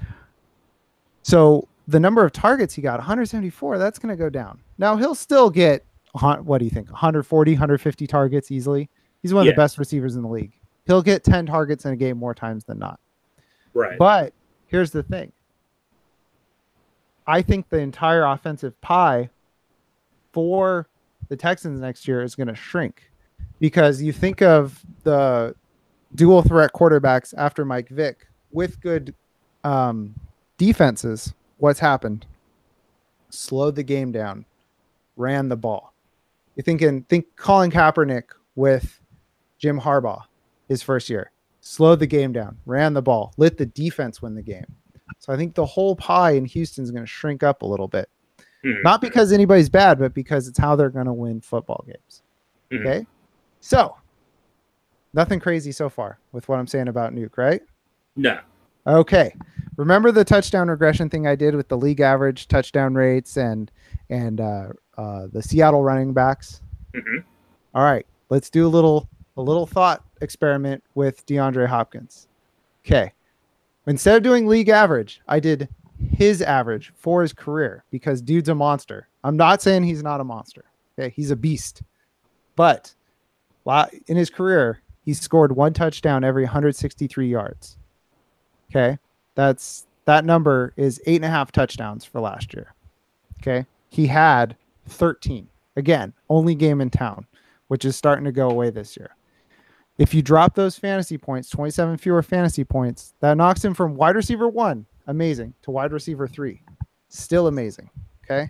So the number of targets he got, 174, that's going to go down. Now, he'll still get, what do you think, 140, 150 targets easily? He's one of the best receivers in the league. He'll get 10 targets in a game more times than not. Right. But here's the thing. I think the entire offensive pie for the Texans next year is going to shrink because you think of the dual threat quarterbacks after Mike Vick with good defenses. What's happened? Slowed the game down, ran the ball. Think Colin Kaepernick with Jim Harbaugh his first year. Slowed the game down, ran the ball, let the defense win the game. So I think the whole pie in Houston is going to shrink up a little bit. Not because anybody's bad, but because it's how they're going to win football games. Okay? So, nothing crazy so far with what I'm saying about Nuke, right? No. Okay. Remember the touchdown regression thing I did with the league average touchdown rates and the Seattle running backs? All right. Let's do a little thought experiment with DeAndre Hopkins. Okay. Instead of doing league average, I did his average for his career because dude's a monster. I'm not saying he's not a monster. Okay, he's a beast. But in his career, he scored 1 touchdown every 163 yards. Okay, that number is 8.5 touchdowns for last year. Okay, he had 13. Again, only game in town, which is starting to go away this year. If you drop those fantasy points, 27 fewer fantasy points, that knocks him from wide receiver 1, amazing, to wide receiver 3, still amazing. Okay.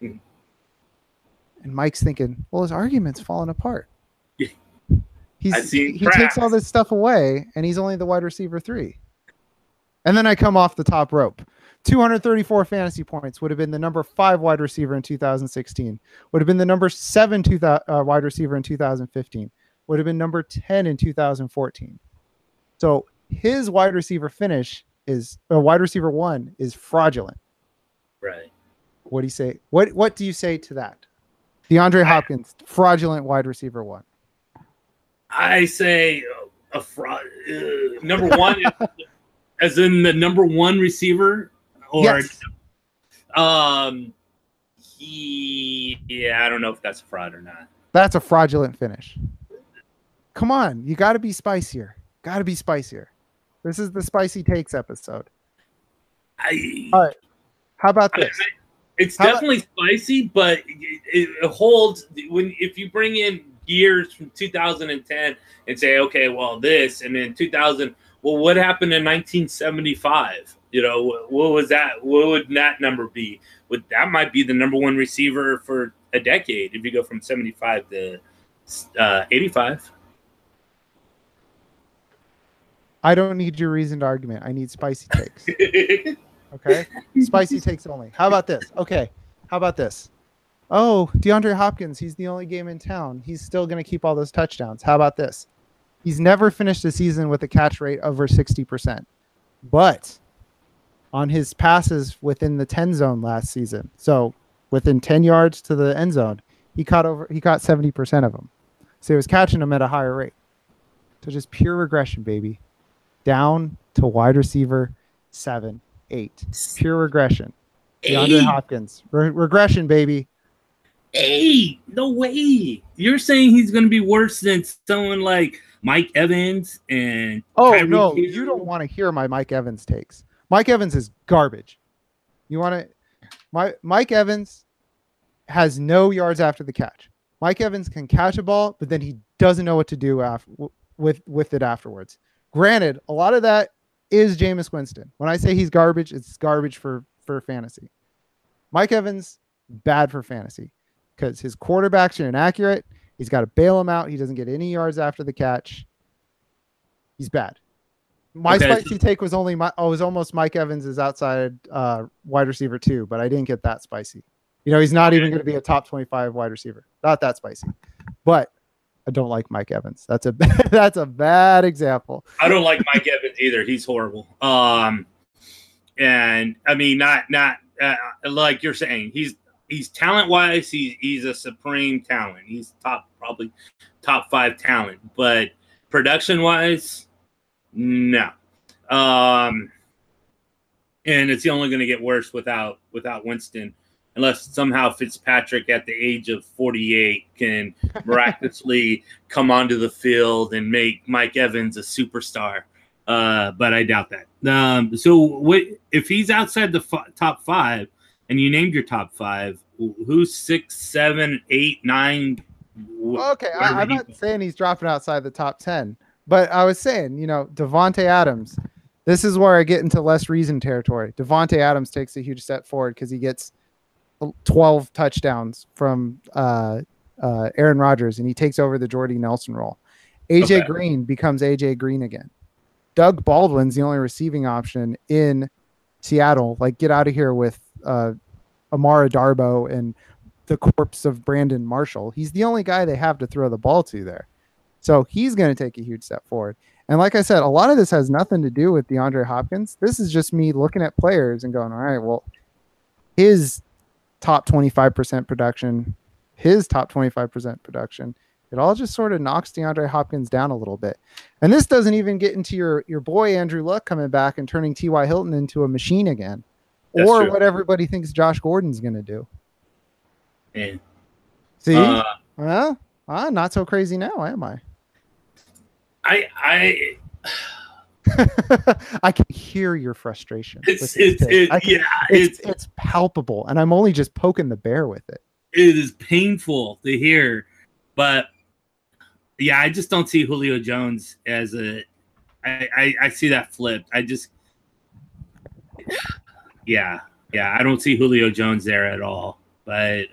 And Mike's thinking, well, his argument's falling apart. He takes all this stuff away, and he's only the wide receiver 3. And then I come off the top rope. 234 fantasy points would have been the number 5 wide receiver in 2016. Would have been the number 7 wide receiver in 2015. Would have been number 10 in 2014. So his wide receiver wide receiver 1 is fraudulent. Right. What do you say? What do you say to that? DeAndre Hopkins, fraudulent wide receiver 1. I say a fraud. Number 1, as in the number 1 receiver, or yes. I don't know if that's a fraud or not. That's a fraudulent finish. Come on, you got to be spicier. Got to be spicier. This is the spicy takes episode. All right. How about this? It's definitely spicy, but it holds if you bring in years from 2010 and say, okay, well, this, and then 2000. Well, what happened in 1975? You know, what was that? What would that number be? That might be the number 1 receiver for a decade if you go from 75 to 85. I don't need your reasoned argument. I need spicy takes. Okay? Spicy takes only. How about this? Okay. How about this? Oh, DeAndre Hopkins, he's the only game in town. He's still going to keep all those touchdowns. How about this? He's never finished a season with a catch rate over 60%. But on his passes within the 10 zone last season, so within 10 yards to the end zone, he caught 70% of them. So he was catching them at a higher rate. So just pure regression, baby. Down to wide receiver 7, 8. Pure regression. DeAndre Hopkins. Regression, baby. 8. No way. You're saying he's going to be worse than someone like Mike Evans and Tyreek Hill? You don't want to hear my Mike Evans takes. Mike Evans is garbage. You want to Mike Evans has no yards after the catch. Mike Evans can catch a ball, but then he doesn't know what to do with it afterwards. Granted, a lot of that is Jameis Winston. When I say he's garbage, it's garbage for fantasy. Mike Evans, bad for fantasy because his quarterbacks are inaccurate He's got to bail him out. He doesn't get any yards after the catch. He's bad. My spicy take was almost Mike Evans is outside wide receiver 2, but I didn't get that spicy. He's not even going to be a top 25 wide receiver. Not that spicy. But I don't like Mike Evans. That's a bad example. I don't like Mike Evans either. He's horrible. And I mean, not like you're saying. He's talent wise. He's a supreme talent. He's probably top 5 talent. But production wise, no. And it's only going to get worse without Winston, unless somehow Fitzpatrick at the age of 48 can miraculously come onto the field and make Mike Evans a superstar. But I doubt that. So if he's outside the top 5 and you named your top 5, who's 6, 7, 8, 9? Okay, I'm not saying he's dropping outside the top 10, but I was saying, Devontae Adams. This is where I get into less reason territory. Devontae Adams takes a huge step forward because he gets 12 touchdowns from Aaron Rodgers, and he takes over the Jordy Nelson role. AJ Green becomes AJ Green again. Doug Baldwin's the only receiving option in Seattle. Like, get out of here with Amara Darboh and the corpse of Brandon Marshall. He's the only guy they have to throw the ball to there. So he's going to take a huge step forward. And like I said, a lot of this has nothing to do with DeAndre Hopkins. This is just me looking at players and going, all right, well, his top 25% production, his top 25% production, it all just sort of knocks DeAndre Hopkins down a little bit. And this doesn't even get into your boy Andrew Luck coming back and turning T.Y. Hilton into a machine again. That's or true. What everybody thinks Josh Gordon's going to do. Yeah. See? Well, not so crazy now, am I? I can hear your frustration. It's palpable, and I'm only just poking the bear with it. It is painful to hear, but yeah, I just don't see Julio Jones as I see that flipped. I don't see Julio Jones there at all. But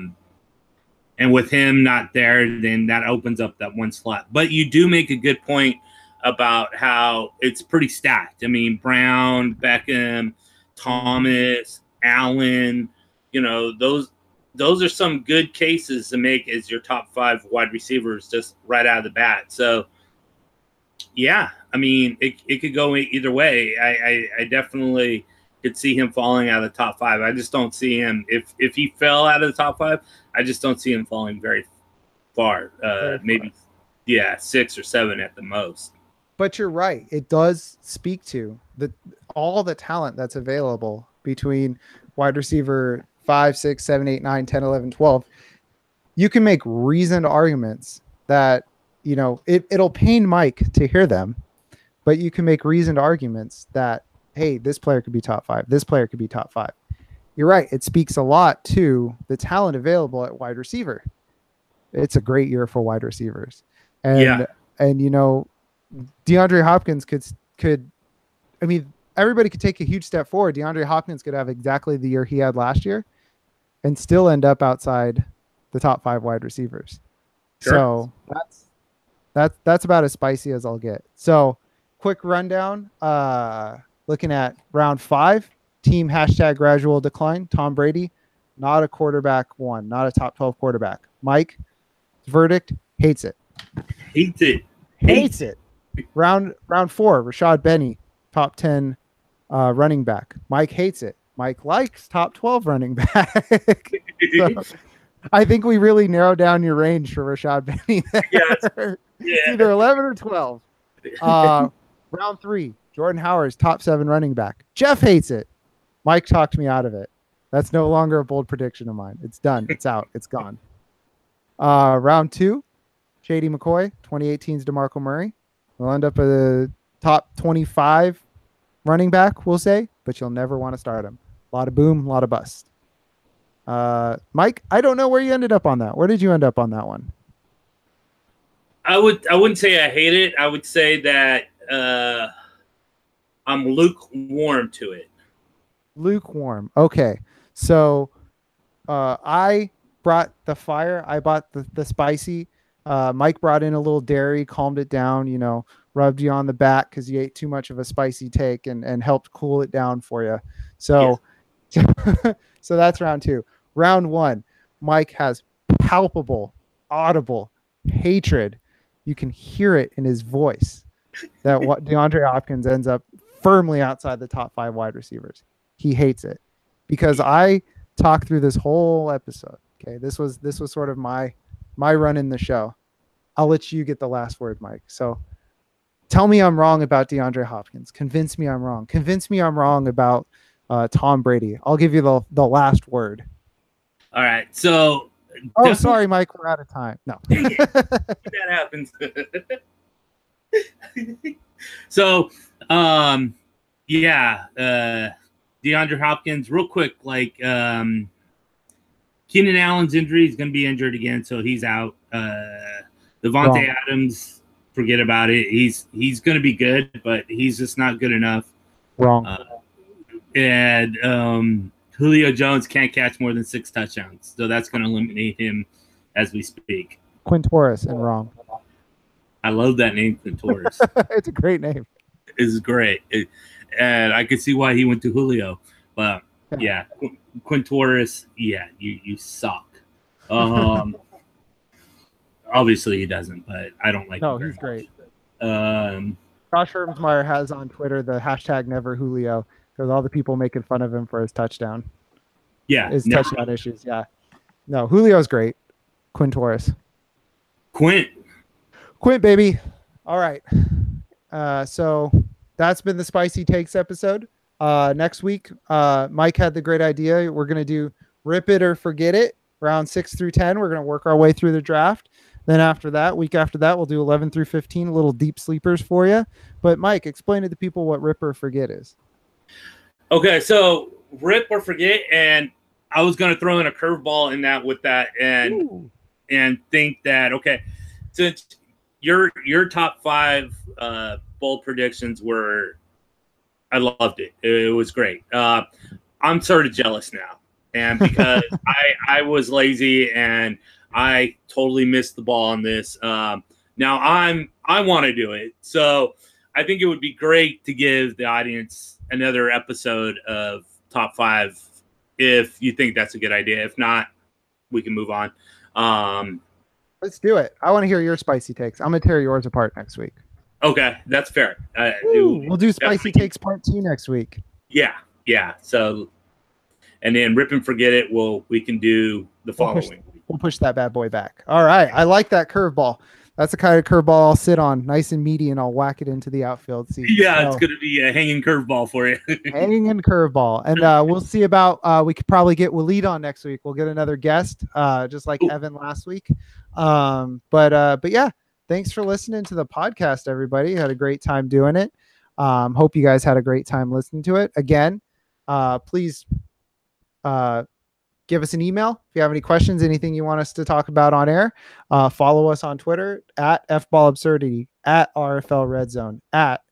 and with him not there, then that opens up that one slot. But you do make a good point about how it's pretty stacked. I mean, Brown, Beckham, Thomas, Allen, those are some good cases to make as your top 5 wide receivers just right out of the bat. So, yeah, I mean, it could go either way. I definitely could see him falling out of the top 5. I just don't see him. If he fell out of the top 5, I just don't see him falling very far. Maybe, 6 or 7 at the most. But you're right. It does speak to all the talent that's available between wide receiver 5, 6, 7, 8, 9, 10, 11, 12. You can make reasoned arguments that, it'll pain Mike to hear them, but you can make reasoned arguments that, hey, this player could be top 5. This player could be top 5. You're right. It speaks a lot to the talent available at wide receiver. It's a great year for wide receivers. And DeAndre Hopkins could, I mean, everybody could take a huge step forward. DeAndre Hopkins could have exactly the year he had last year and still end up outside the top 5 wide receivers. Sure. So that's about as spicy as I'll get. So quick rundown. Looking at round 5, team #gradual decline. Tom Brady, not a quarterback 1, not a top 12 quarterback. Mike, verdict, hates it. Hates it. Round 4, Rashad Benny, top 10 running back. Mike hates it. Mike likes top 12 running back. So, I think we really narrowed down your range for Rashad Benny there. Yes. It's either 11 or 12. Round 3, Jordan Howard's top 7 running back. Jeff hates it. Mike talked me out of it. That's no longer a bold prediction of mine. It's done. It's out. It's gone. Round 2, Shady McCoy, 2018's DeMarco Murray. We'll end up at the top 25 running back, we'll say, but you'll never want to start him. A lot of boom, a lot of bust. Mike, I don't know where you ended up on that. Where did you end up on that one? I wouldn't say I hate it. I would say that I'm lukewarm to it. Lukewarm. Okay. So I brought the fire. I bought the spicy. Mike brought in a little dairy, calmed it down, rubbed you on the back because you ate too much of a spicy take and helped cool it down for you. So, so that's round 2. Round 1, Mike has palpable, audible hatred. You can hear it in his voice that DeAndre Hopkins ends up firmly outside the top 5 wide receivers. He hates it because I talked through this whole episode. Okay, this was sort of my run in the show. I'll let you get the last word, Mike. So tell me I'm wrong about DeAndre Hopkins. Convince me I'm wrong. Convince me I'm wrong about Tom Brady. I'll give you the last word. All right. So. Oh, sorry, Mike. We're out of time. No. That happens. So, DeAndre Hopkins, real quick, like Keenan Allen's injury is going to be injured again, so he's out. Devontae Adams, forget about it. He's going to be good, but he's just not good enough. Wrong. Julio Jones can't catch more than 6 touchdowns, so that's going to eliminate him as we speak. Quintorris and wrong. I love that name, Quintorris. It's a great name. It's great, and I could see why he went to Julio. But yeah, Quintorris, yeah, you suck. Obviously he doesn't, but I don't like. No, him he's great. Josh Hermsmeyer has on Twitter the hashtag Never Julio. Because all the people making fun of him for his touchdown. Yeah. His touchdown issues. Yeah. No, Julio's great. Quintorris. Quint, baby. All right. So that's been the Spicy Takes episode. Next week, Mike had the great idea. We're going to do Rip It or Forget It, round 6 through 10. We're going to work our way through the draft. Then week after that, we'll do 11 through 15, little deep sleepers for you. But Mike, explain to the people what Rip or Forget is. Okay, so rip or forget, and I was going to throw in a curveball in that with that, and think that since your top 5 bold predictions were, I loved it. It was great. I'm sort of jealous now, and because I was lazy and I totally missed the ball on this. Now I want to do it, so I think it would be great to give the audience another episode of top 5 if you think that's a good idea. If not, we can move on. Let's do it. I want to hear your spicy takes. I'm going to tear yours apart next week. Okay, that's fair. We'll do spicy takes part 2 next week. Yeah. So, and then rip and forget it. We can do the following week. We'll push that bad boy back. All right. I like that curveball. That's the kind of curveball I'll sit on, nice and meaty, and I'll whack it into the outfield. Yeah, it's going to be a hanging curveball for you. Hanging and curveball. And we'll see about we could probably get Waleed on next week. We'll get another guest, just like Evan last week. But yeah, thanks for listening to the podcast, everybody. Had a great time doing it. Hope you guys had a great time listening to it. Again, please give us an email if you have any questions, anything you want us to talk about on air. Follow us on Twitter at FBallAbsurdity, at RFL Red Zone, at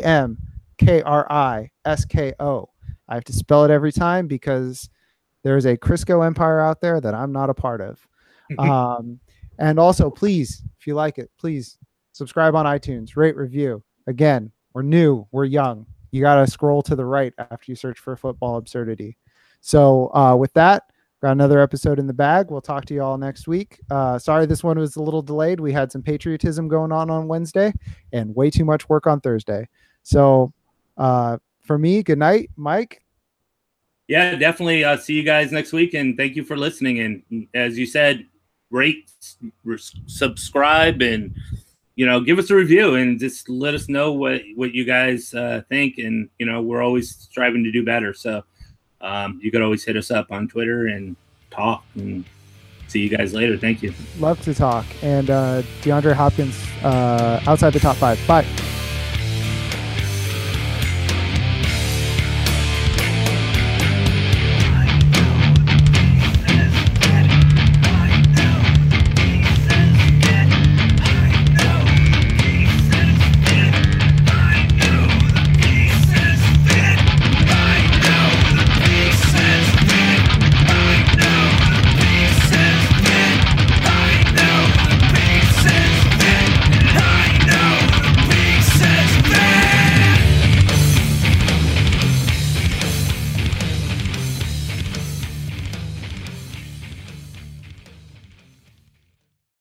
JMKRISKO. I have to spell it every time because there's a Crisco empire out there that I'm not a part of. And also, please, if you like it, please subscribe on iTunes, rate, review. Again, we're new, we're young. You got to scroll to the right after you search for Football Absurdity. So with that, got another episode in the bag. We'll talk to you all next week. Sorry, this one was a little delayed. We had some patriotism going on Wednesday and way too much work on Thursday. So for me, good night, Mike. Yeah, definitely. See you guys next week. And thank you for listening. And as you said, rate, subscribe, and, give us a review and just let us know what you guys think. And, we're always striving to do better. So, you could always hit us up on Twitter and talk, and see you guys later. Thank you. Love to talk. And DeAndre Hopkins outside the top 5. Bye.